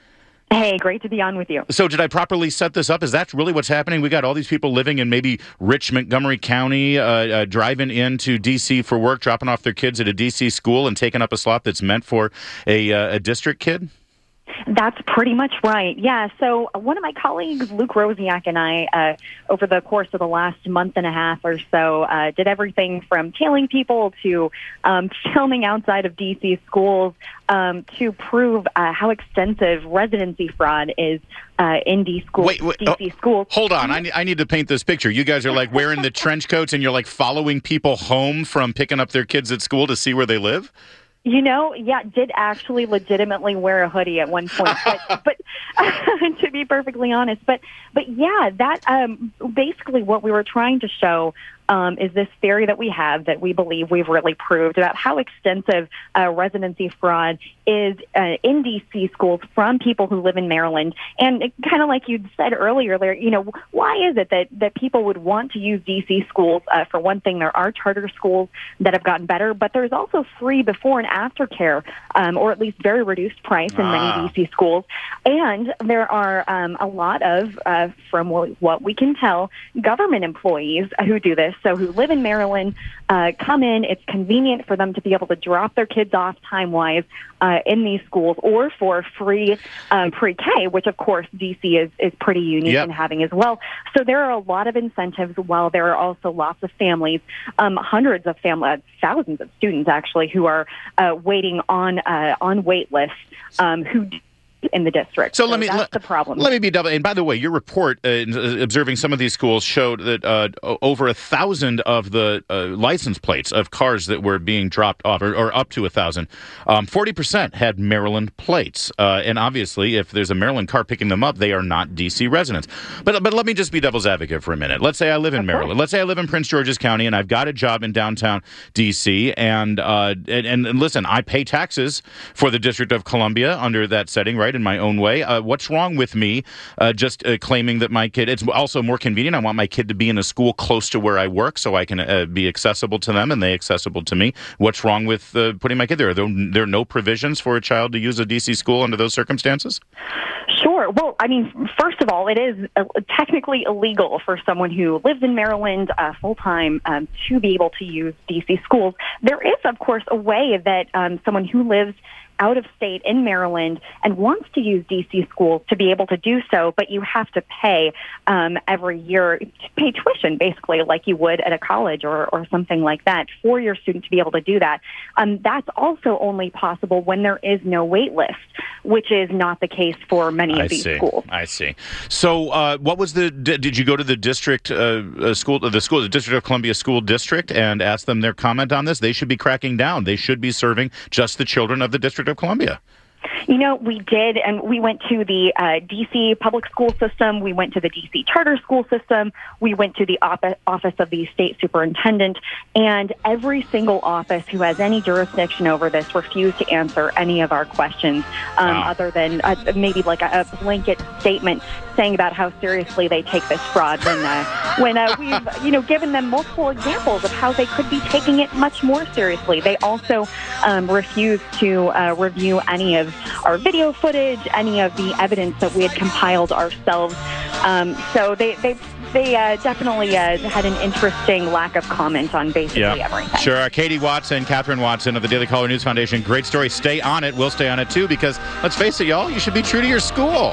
Speaker 4: Hey, great to be on with you.
Speaker 19: So did I properly set this up? Is that really what's happening? We got all these people living in maybe rich Montgomery County, driving into D.C. for work, dropping off their kids at a D.C. school and taking up a slot that's meant for a district kid?
Speaker 4: That's pretty much right. Yeah. So one of my colleagues, Luke Rosiak, and I, over the course of the last month and a half or so, did everything from tailing people to filming outside of D.C. schools to prove how extensive residency fraud is in D.C. schools.
Speaker 19: Hold on. I need to paint this picture. You guys are like wearing the trench coats and you're like following people home from picking up their kids at school to see where they live?
Speaker 4: Did actually legitimately wear a hoodie at one point, but to be perfectly honest, but yeah, that basically what we were trying to show is this theory that we have that we believe we've really proved about how extensive residency fraud is in D.C. schools from people who live in Maryland. And kind of like you said earlier, there, why is it that people would want to use D.C. schools? For one thing, there are charter schools that have gotten better, but there's also free before and after care, or at least very reduced price in many D.C. schools. And there are a lot of, from what we can tell, government employees who do this. So who live in Maryland, come in. It's convenient for them to be able to drop their kids off time-wise in these schools, or for free pre-K, which, of course, D.C. is pretty unique in having as well. So there are a lot of incentives, while there are also lots of families, hundreds of families, thousands of students, actually, who are waiting on wait lists who in the district. So that's the problem.
Speaker 19: Let me be double. And by the way, your report observing some of these schools showed that over 1,000 of the license plates of cars that were being dropped off, or up to 1,000, 40% had Maryland plates. And obviously, if there's a Maryland car picking them up, they are not D.C. residents. But let me just be devil's advocate for a minute. Let's say I live in Maryland. Let's say I live in Prince George's County, and I've got a job in downtown D.C. And listen, I pay taxes for the District of Columbia under that setting, right? In my own way. What's wrong with me just claiming that my kid, it's also more convenient. I want my kid to be in a school close to where I work so I can be accessible to them and they accessible to me. What's wrong with putting my kid there? Are there no provisions for a child to use a D.C. school under those circumstances?
Speaker 4: Sure. Well, I mean, first of all, it is technically illegal for someone who lives in Maryland full-time to be able to use D.C. schools. There is, of course, a way that someone who lives out of state in Maryland and wants to use D.C. schools to be able to do so, but you have to pay every year, pay tuition, basically, like you would at a college or something like that, for your student to be able to do that. That's also only possible when there is no wait list, which is not the case for many of these schools.
Speaker 19: I see. So what was did you go to the district the District of Columbia School District and ask them their comment on this? They should be cracking down. They should be serving just the children of the District of Columbia.
Speaker 4: We did, and we went to the D.C. public school system. We went to the D.C. charter school system. We went to the office of the state superintendent, and every single office who has any jurisdiction over this refused to answer any of our questions, other than maybe like a blanket statement saying about how seriously they take this fraud when we've given them multiple examples of how they could be taking it much more seriously. They also refused to review any of our video footage, any of the evidence that we had compiled ourselves. So they definitely had an interesting lack of comment on basically everything.
Speaker 19: Sure. Katie Watson, Catherine Watson of the Daily Caller News Foundation. Great story. Stay on it. We'll stay on it, too, because let's face it, y'all, you should be true to your school.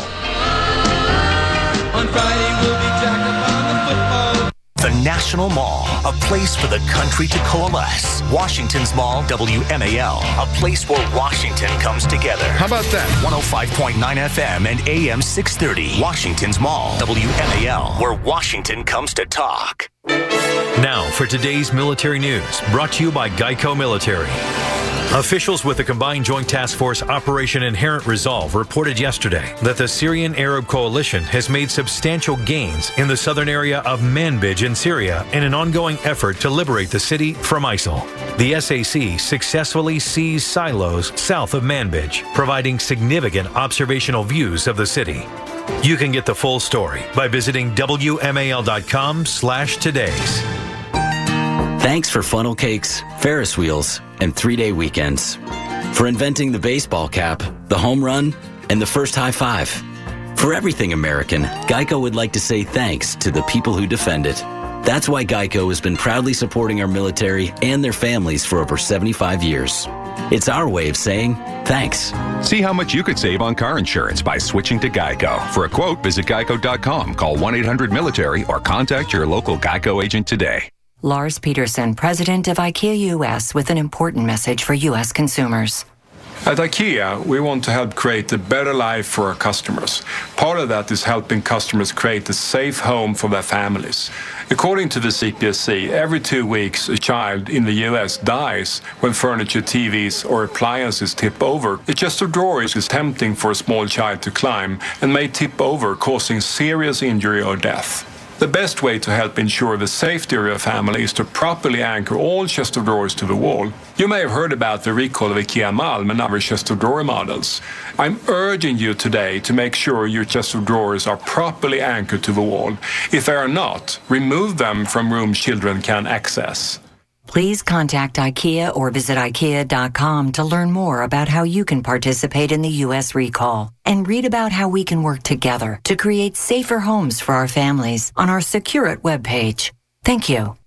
Speaker 18: On Friday, we'll be jacked up on the football. The National Mall, a place for the country to coalesce. Washington's Mall, WMAL, a place where Washington comes together.
Speaker 5: How about that?
Speaker 18: 105.9 FM and AM 630. Washington's Mall, WMAL, where Washington comes to talk.
Speaker 15: Now for today's military news, brought to you by Geico Military. Officials with the Combined Joint Task Force Operation Inherent Resolve reported yesterday that the Syrian Arab Coalition has made substantial gains in the southern area of Manbij in Syria in an ongoing effort to liberate the city from ISIL. The SAC successfully seized silos south of Manbij, providing significant observational views of the city. You can get the full story by visiting WMAL.com/todays.
Speaker 21: Thanks for funnel cakes, Ferris wheels, and 3-day weekends. For inventing the baseball cap, the home run, and the first high five. For everything American, Geico would like to say thanks to the people who defend it. That's why Geico has been proudly supporting our military and their families for over 75 years. It's our way of saying thanks.
Speaker 1: See how much you could save on car insurance by switching to Geico. For a quote, visit geico.com, call 1-800-MILITARY, or contact your local Geico agent today.
Speaker 3: Lars Peterson, president of IKEA US, with an important message for US consumers.
Speaker 22: At IKEA, we want to help create a better life for our customers. Part of that is helping customers create a safe home for their families. According to the CPSC, every 2 weeks, a child in the US dies when furniture, TVs, or appliances tip over. A chest of drawers is tempting for a small child to climb and may tip over, causing serious injury or death. The best way to help ensure the safety of your family is to properly anchor all chest of drawers to the wall. You may have heard about the recall of IKEA Malm and other chest of drawer models. I'm urging you today to make sure your chest of drawers are properly anchored to the wall. If they are not, remove them from rooms children can access.
Speaker 3: Please contact IKEA or visit IKEA.com to learn more about how you can participate in the U.S. recall and read about how we can work together to create safer homes for our families on our Secure It webpage. Thank you.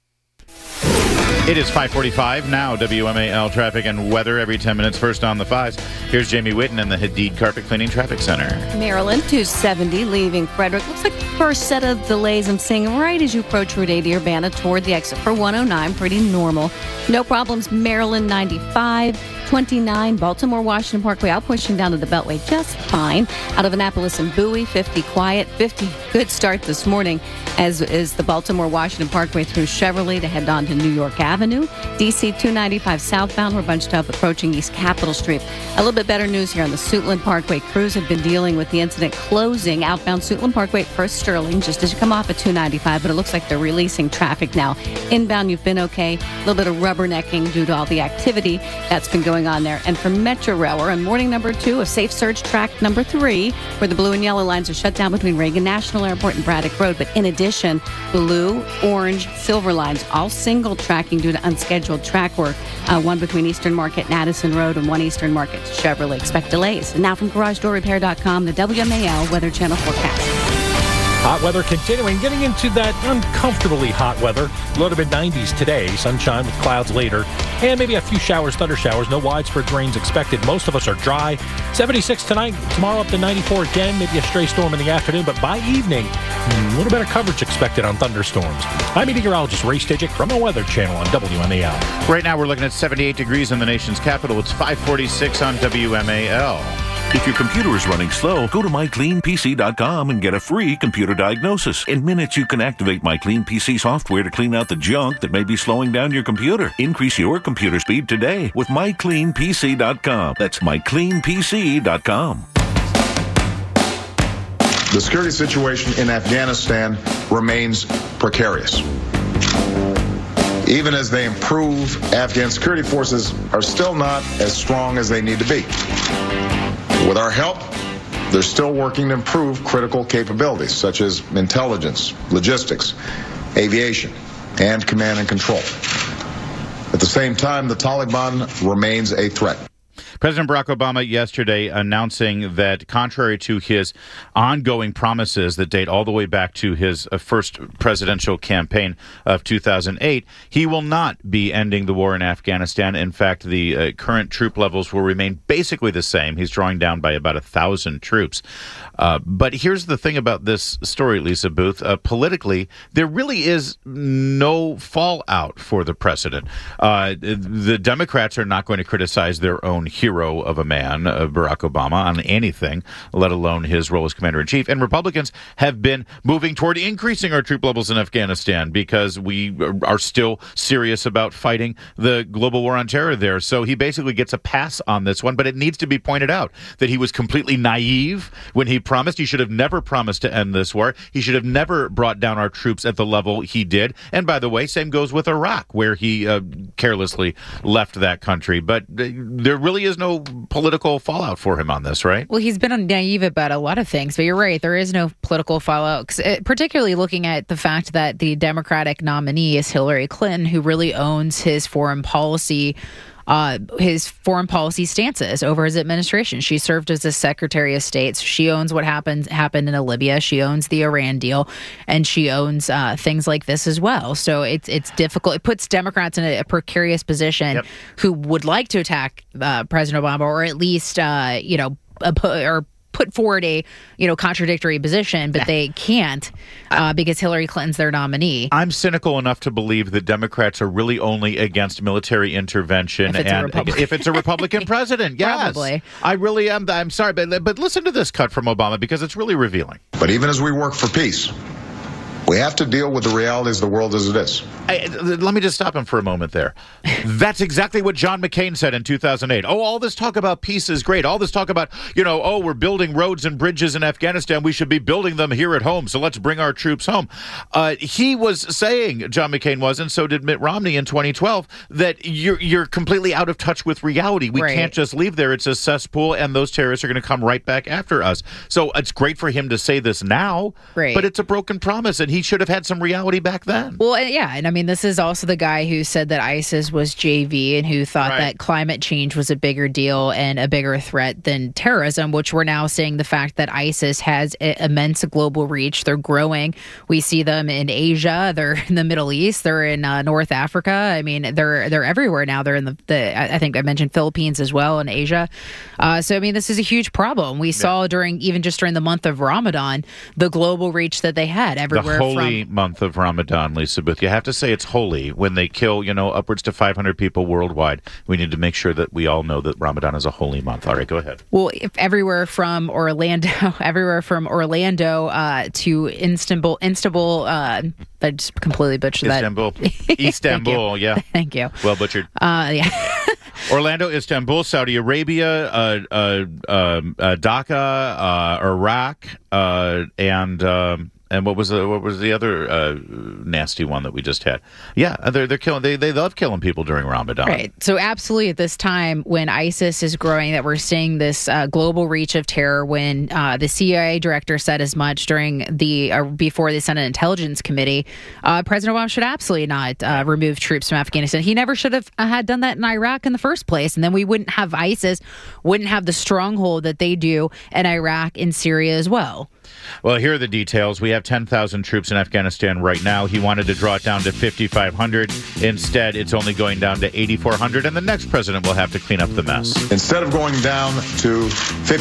Speaker 19: It is 5:45 now. WMAL traffic and weather every 10 minutes. First on the fives. Here's Jamie Whitten in the Hadid Carpet Cleaning Traffic Center.
Speaker 16: Maryland 270 leaving Frederick. Looks like the first set of delays I'm seeing right as you approach Route 80 Urbana toward the exit for 109. Pretty normal. No problems. Maryland 95. 29, Baltimore Washington Parkway out pushing down to the Beltway just fine. Out of Annapolis and Bowie, 50 quiet. 50 good start this morning, as is the Baltimore Washington Parkway through Cheverly to head on to New York Avenue. DC 295 southbound, we're bunched up approaching East Capitol Street. A little bit better news here on the Suitland Parkway. Crews have been dealing with the incident closing outbound Suitland Parkway first Sterling just as you come off at 295, but it looks like they're releasing traffic now. Inbound, you've been okay. A little bit of rubbernecking due to all the activity that's been going on there. And for Metro Rail, we're on morning number 2 of Safe Surge track number 3, where the blue and yellow lines are shut down between Reagan National Airport and Braddock Road. But in addition, blue, orange, silver lines, all single tracking due to unscheduled track work. One between Eastern Market and Addison Road and one Eastern Market to Chevrolet. Expect delays. And now from GarageDoorRepair.com, the WMAL Weather Channel forecast.
Speaker 17: Hot weather continuing, getting into that uncomfortably hot weather. Low to mid-90s today, sunshine with clouds later, and maybe a few showers, thunder showers. No widespread rains expected. Most of us are dry. 76 tonight, tomorrow up to 94 again, maybe a stray storm in the afternoon, but by evening, a little better coverage expected on thunderstorms. I'm meteorologist Ray Stidgick from the Weather Channel on WMAL.
Speaker 19: Right now we're looking at 78 degrees in the nation's capital. It's 5:46 on WMAL.
Speaker 23: If your computer is running slow, go to mycleanpc.com and get a free computer diagnosis. In minutes, you can activate MyCleanPC software to clean out the junk that may be slowing down your computer. Increase your computer speed today with mycleanpc.com. That's mycleanpc.com.
Speaker 24: The security situation in Afghanistan remains precarious. Even as they improve, Afghan security forces are still not as strong as they need to be. With our help, they're still working to improve critical capabilities such as intelligence, logistics, aviation, and command and control. At the same time, the Taliban remains a threat.
Speaker 19: President Barack Obama yesterday announcing that contrary to his ongoing promises that date all the way back to his first presidential campaign of 2008, he will not be ending the war in Afghanistan. In fact, the current troop levels will remain basically the same. He's drawing down by about 1,000 troops. But here's the thing about this story, Lisa Booth. Politically, there really is no fallout for the president. The Democrats are not going to criticize their own hero of a man, Barack Obama, on anything, let alone his role as commander-in-chief. And Republicans have been moving toward increasing our troop levels in Afghanistan because we are still serious about fighting the global war on terror there. So he basically gets a pass on this one, but it needs to be pointed out that he was completely naive when he promised. He should have never promised to end this war. He should have never brought down our troops at the level he did. And by the way, same goes with Iraq, where he carelessly left that country. But there really is no political fallout for him on this, right?
Speaker 20: Well, he's been naive about a lot of things, but you're right. There is no political fallout, particularly looking at the fact that the Democratic nominee is Hillary Clinton, who really owns his foreign policy his foreign policy stances over his administration. She served as a Secretary of State. So she owns what happened in Libya. She owns the Iran deal, and she owns things like this as well. So it's difficult. It puts Democrats in a precarious position who would like to attack President Obama, or at least put forward a contradictory position, but they can't because Hillary Clinton's their nominee.
Speaker 19: I'm cynical enough to believe that Democrats are really only against military intervention if it's a Republican president. Yes,
Speaker 20: probably.
Speaker 19: I really am. I'm sorry, but listen to this cut from Obama because it's really revealing.
Speaker 24: But even as we work for peace, we have to deal with the realities of the world as it is.
Speaker 19: Let me just stop him for a moment there. That's exactly what John McCain said in 2008. Oh, all this talk about peace is great. All this talk about, we're building roads and bridges in Afghanistan. We should be building them here at home. So let's bring our troops home. He was saying, John McCain was, and so did Mitt Romney in 2012, that you're completely out of touch with reality. We can't just leave there. It's a cesspool, and those terrorists are going to come right back after us. So it's great for him to say this now, but it's a broken promise, and he should have had some reality back then.
Speaker 20: Well, yeah, and I mean, this is also the guy who said that ISIS was JV and who thought that climate change was a bigger deal and a bigger threat than terrorism, which we're now seeing the fact that ISIS has immense global reach. They're growing. We see them in Asia. They're in the Middle East. They're in North Africa. I mean, they're everywhere now. They're in I think I mentioned Philippines as well in Asia. So, I mean, this is a huge problem. We saw during the month of Ramadan, the global reach that they had everywhere.
Speaker 19: The holy month of Ramadan, Lisa Booth. You have to say it's holy when they kill, upwards to 500 people worldwide. We need to make sure that we all know that Ramadan is a holy month. All right, go ahead.
Speaker 20: Well, everywhere from Orlando to Istanbul, I just completely butchered that.
Speaker 19: Istanbul, yeah.
Speaker 20: Thank you.
Speaker 19: Well butchered.
Speaker 20: Yeah.
Speaker 19: Orlando, Istanbul, Saudi Arabia, Dhaka, Iraq, and what was the other nasty one that we just had? Yeah, they're killing. They love killing people during Ramadan.
Speaker 20: Right. So absolutely, at this time when ISIS is growing, that we're seeing this global reach of terror. When the CIA director said as much during before the Senate Intelligence Committee, President Obama should absolutely not remove troops from Afghanistan. He never should have had done that in Iraq in the first place, and then we wouldn't have ISIS, wouldn't have the stronghold that they do in Iraq and Syria as well.
Speaker 19: Well, here are the details. We have 10,000 troops in Afghanistan right now. He wanted to draw it down to 5,500. Instead, it's only going down to 8,400, and the next president will have to clean up the mess.
Speaker 24: Instead of going down to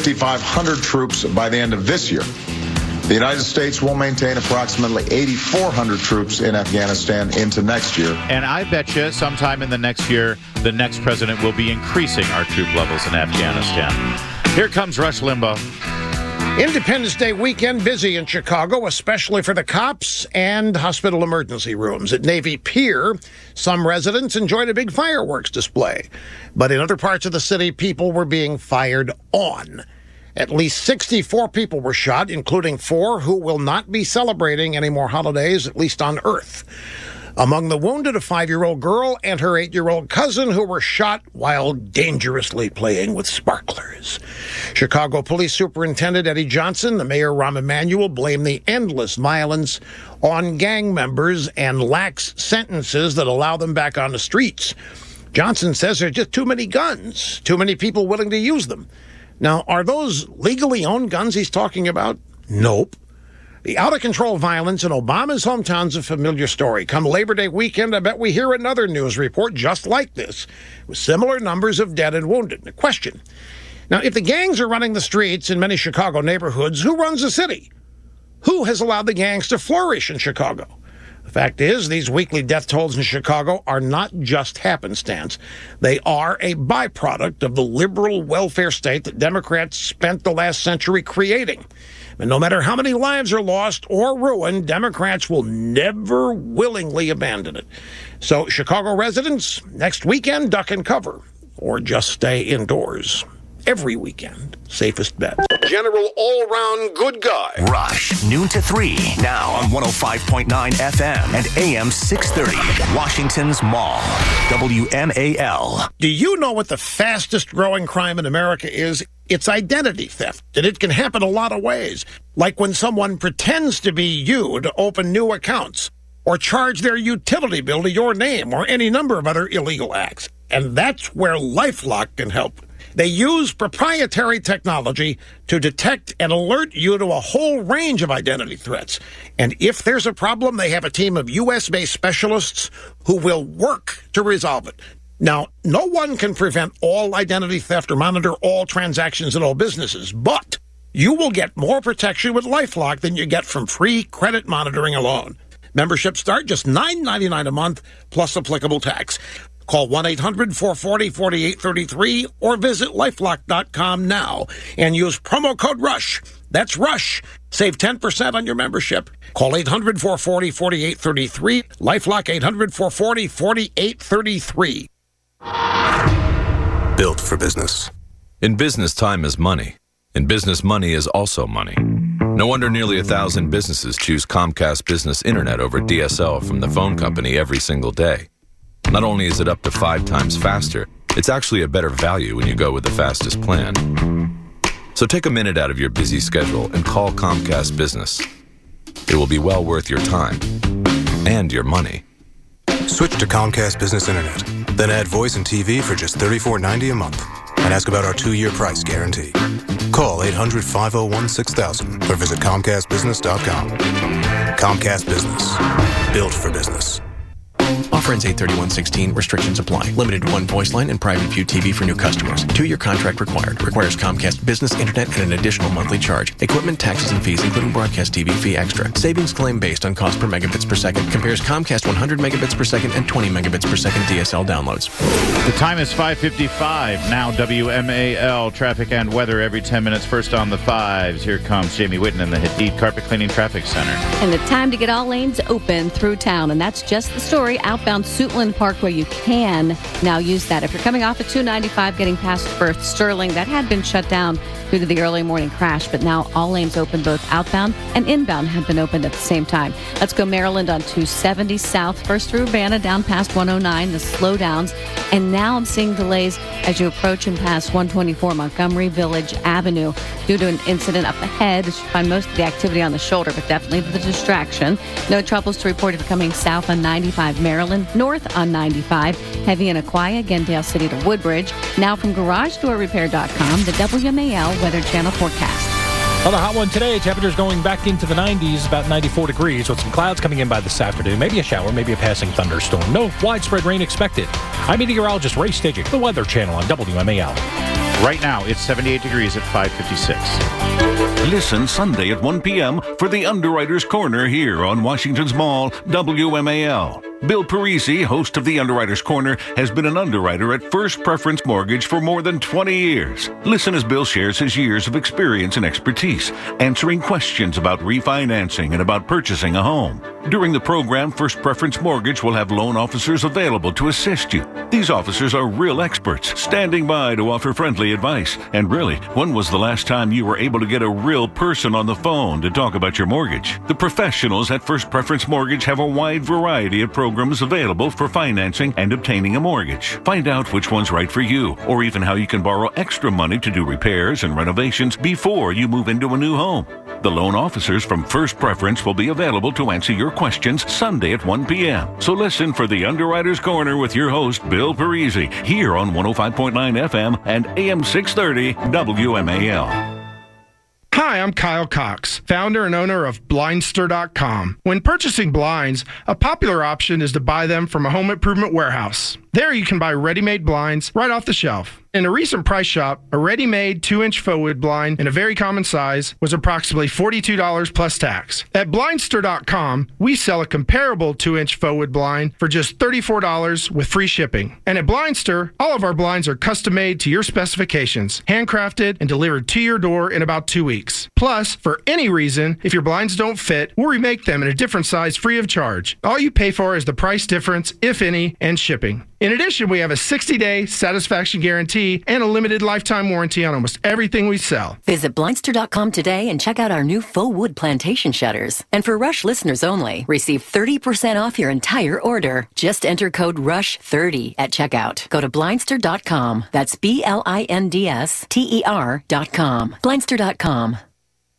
Speaker 24: 5,500 troops by the end of this year, the United States will maintain approximately 8,400 troops in Afghanistan into next year.
Speaker 19: And I bet you sometime in the next year, the next president will be increasing our troop levels in Afghanistan. Here comes Rush Limbaugh.
Speaker 10: Independence Day weekend busy in Chicago, especially for the cops and hospital emergency rooms. At Navy Pier, some residents enjoyed a big fireworks display. But in other parts of the city, people were being fired on. At least 64 people were shot, including 4 who will not be celebrating any more holidays, at least on Earth. Among the wounded, a 5-year-old girl and her 8-year-old cousin who were shot while dangerously playing with sparklers. Chicago Police Superintendent Eddie Johnson, the Mayor Rahm Emanuel blamed the endless violence on gang members and lax sentences that allow them back on the streets. Johnson says there's just too many guns, too many people willing to use them. Now, are those legally owned guns he's talking about? Nope. The out-of-control violence in Obama's hometown's a familiar story. Come Labor Day weekend, I bet we hear another news report just like this, with similar numbers of dead and wounded. The question, now, if the gangs are running the streets in many Chicago neighborhoods, who runs the city? Who has allowed the gangs to flourish in Chicago? The fact is, these weekly death tolls in Chicago are not just happenstance. They are a byproduct of the liberal welfare state that Democrats spent the last century creating. And no matter how many lives are lost or ruined, Democrats will never willingly abandon it. So, Chicago residents, next weekend, duck and cover, or just stay indoors. Every weekend, safest bet.
Speaker 5: General all-round good guy.
Speaker 18: Rush, noon to 3, now on 105.9 FM and AM 630, Washington's Mall, WMAL.
Speaker 10: Do you know what the fastest growing crime in America is? It's identity theft, and it can happen a lot of ways. Like when someone pretends to be you to open new accounts, or charge their utility bill to your name, or any number of other illegal acts. and that's where LifeLock can help. They use proprietary technology to detect and alert you to a whole range of identity threats. And if there's a problem, they have a team of U.S.-based specialists who will work to resolve it. Now, no one can prevent all identity theft or monitor all transactions in all businesses, but you will get more protection with LifeLock than you get from free credit monitoring alone. Memberships start just $9.99 a month, plus applicable tax. Call 1-800-440-4833 or visit lifelock.com now and use promo code RUSH. That's RUSH. Save 10% on your membership. Call 800-440-4833. LifeLock 800-440-4833.
Speaker 2: Built for business. In business, time is money. In business, money is also money. No wonder nearly 1,000 businesses choose Comcast Business Internet over DSL from the phone company every single day. Not only is it up to 5 times faster, it's actually a better value when you go with the fastest plan. So take a minute out of your busy schedule and call Comcast Business. It will be well worth your time and your money. Switch to Comcast Business Internet. Then add voice and TV for just $34.90 a month. And ask about our 2-year price guarantee. Call 800-501-6000 or visit ComcastBusiness.com. Comcast Business. Built for business.
Speaker 6: Offer ends 8/31/16. Restrictions apply. Limited to one voice line and private view TV for new customers. 2-year contract required. Requires Comcast Business Internet and an additional monthly charge. Equipment, taxes, and fees, including broadcast TV fee extra. Savings claim based on cost per megabits per second. Compares Comcast 100 megabits per second and 20 megabits per second DSL downloads.
Speaker 19: The time is 5:55. Now WMAL traffic and weather every 10 minutes. First on the 5s. Here comes Jamie Whitten in the Hadid Carpet Cleaning Traffic Center.
Speaker 16: And the time to get all lanes open through town. And that's just the story. Outbound Suitland Parkway, you can now use that. If you're coming off of 295 getting past First Sterling, that had been shut down due to the early morning crash, but now all lanes open, both outbound and inbound have been opened at the same time. Let's go Maryland on 270 south, first through Urbana, down past 109, the slowdowns. And now I'm seeing delays as you approach and pass 124 Montgomery Village Avenue due to an incident up ahead. You should find most of the activity on the shoulder, but definitely the distraction. No troubles to report if you're coming south on 95 Maryland, north on 95, heavy in Aquia, Glendale City to Woodbridge. Now from GarageDoorRepair.com, the WMAL Weather Channel forecast.
Speaker 17: On the hot one today, temperatures going back into the 90s, about 94 degrees, with some clouds coming in by this afternoon. Maybe a shower, maybe a passing thunderstorm. No widespread rain expected. I'm meteorologist Ray Stidgick, the Weather Channel on WMAL.
Speaker 19: Right now, it's 78 degrees at 5:56.
Speaker 23: Listen Sunday at 1 p.m. for the Underwriter's Corner here on Washington's Mall, WMAL. Bill Parisi, host of the Underwriter's Corner, has been an underwriter at First Preference Mortgage for more than 20 years. Listen as Bill shares his years of experience and expertise, answering questions about refinancing and about purchasing a home. During the program, First Preference Mortgage will have loan officers available to assist you. These officers are real experts, standing by to offer friendly advice. And really, when was the last time you were able to get a real person on the phone to talk about your mortgage? The professionals at First Preference Mortgage have a wide variety of programs available for financing and obtaining a mortgage. Find out which one's right for you, or even how you can borrow extra money to do repairs and renovations before you move into a new home. The loan officers from First Preference will be available to answer your questions Sunday at 1 p.m. So listen for the Underwriter's Corner with your host, Bill Parisi, here on 105.9 FM and AM 630 WMAL.
Speaker 8: Hi, I'm Kyle Cox, founder and owner of Blindster.com. When purchasing blinds, a popular option is to buy them from a home improvement warehouse. There you can buy ready-made blinds right off the shelf. In a recent price shop, a ready-made 2-inch faux wood blind in a very common size was approximately $42 plus tax. At Blindster.com, we sell a comparable 2-inch faux wood blind for just $34 with free shipping. And at Blindster, all of our blinds are custom-made to your specifications, handcrafted and delivered to your door in about 2 weeks. Plus, for any reason, if your blinds don't fit, we'll remake them in a different size free of charge. All you pay for is the price difference, if any, and shipping. In addition, we have a 60-day satisfaction guarantee and a limited lifetime warranty on almost everything we sell.
Speaker 3: Visit Blindster.com today and check out our new faux wood plantation shutters. And for Rush listeners only, receive 30% off your entire order. Just enter code RUSH30 at checkout. Go to Blindster.com. That's BLINDSTER.com. Blindster.com.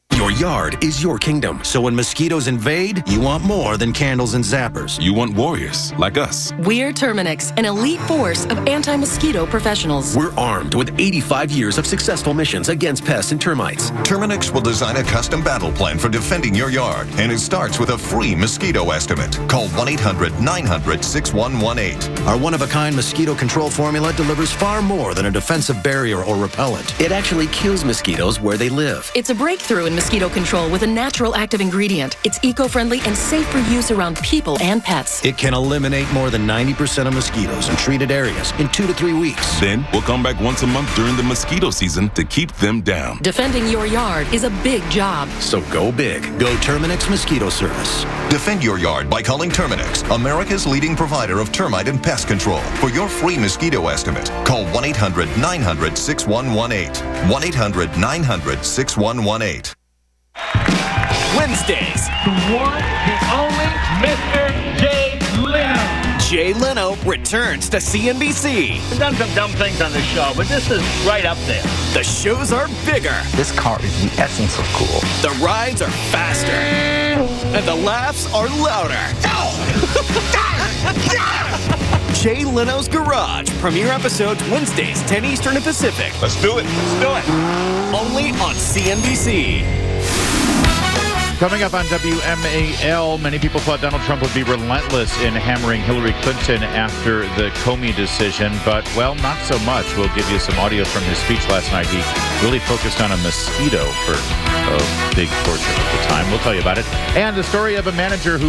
Speaker 9: Your yard is your kingdom, so when mosquitoes invade, you want more than candles and zappers.
Speaker 11: You want warriors like us.
Speaker 13: We're Terminix, an elite force of anti-mosquito professionals.
Speaker 9: We're armed with 85 years of successful missions against pests and termites.
Speaker 14: Terminix will design a custom battle plan for defending your yard, and it starts with a free mosquito estimate. Call 1-800-900-6118.
Speaker 9: Our one-of-a-kind mosquito control formula delivers far more than a defensive barrier or repellent. It actually kills mosquitoes where they live.
Speaker 13: It's a breakthrough in mosquito control with a natural active ingredient. It's eco-friendly and safe for use around people and pets.
Speaker 9: It can eliminate more than 90% of mosquitoes in treated areas in 2 to 3 weeks.
Speaker 11: Then we'll come back once a month during the mosquito season to keep them down.
Speaker 13: Defending your yard is a big job.
Speaker 9: So go big. Go Terminix Mosquito Service.
Speaker 14: Defend your yard by calling Terminix, America's leading provider of termite and pest control. For your free mosquito estimate, call 1-800-900-6118. 1-800-900-6118.
Speaker 25: Wednesdays. The one, the only Mr. Jay Leno. Jay Leno returns to CNBC.
Speaker 26: I've done some dumb things on this show, but this is right up there.
Speaker 25: The shows are bigger.
Speaker 26: This car is the essence of cool.
Speaker 25: The rides are faster. And the laughs are louder. Jay Leno's Garage. Premiere episodes Wednesdays, 10 Eastern and Pacific.
Speaker 26: Let's do it. Let's do it.
Speaker 25: Only on CNBC.
Speaker 19: Coming up on WMAL, many people thought Donald Trump would be relentless in hammering Hillary Clinton after the Comey decision, but, well, not so much. We'll give you some audio from his speech last night. He really focused on a mosquito for a big portion of the time. We'll tell you about it. And the story of a manager who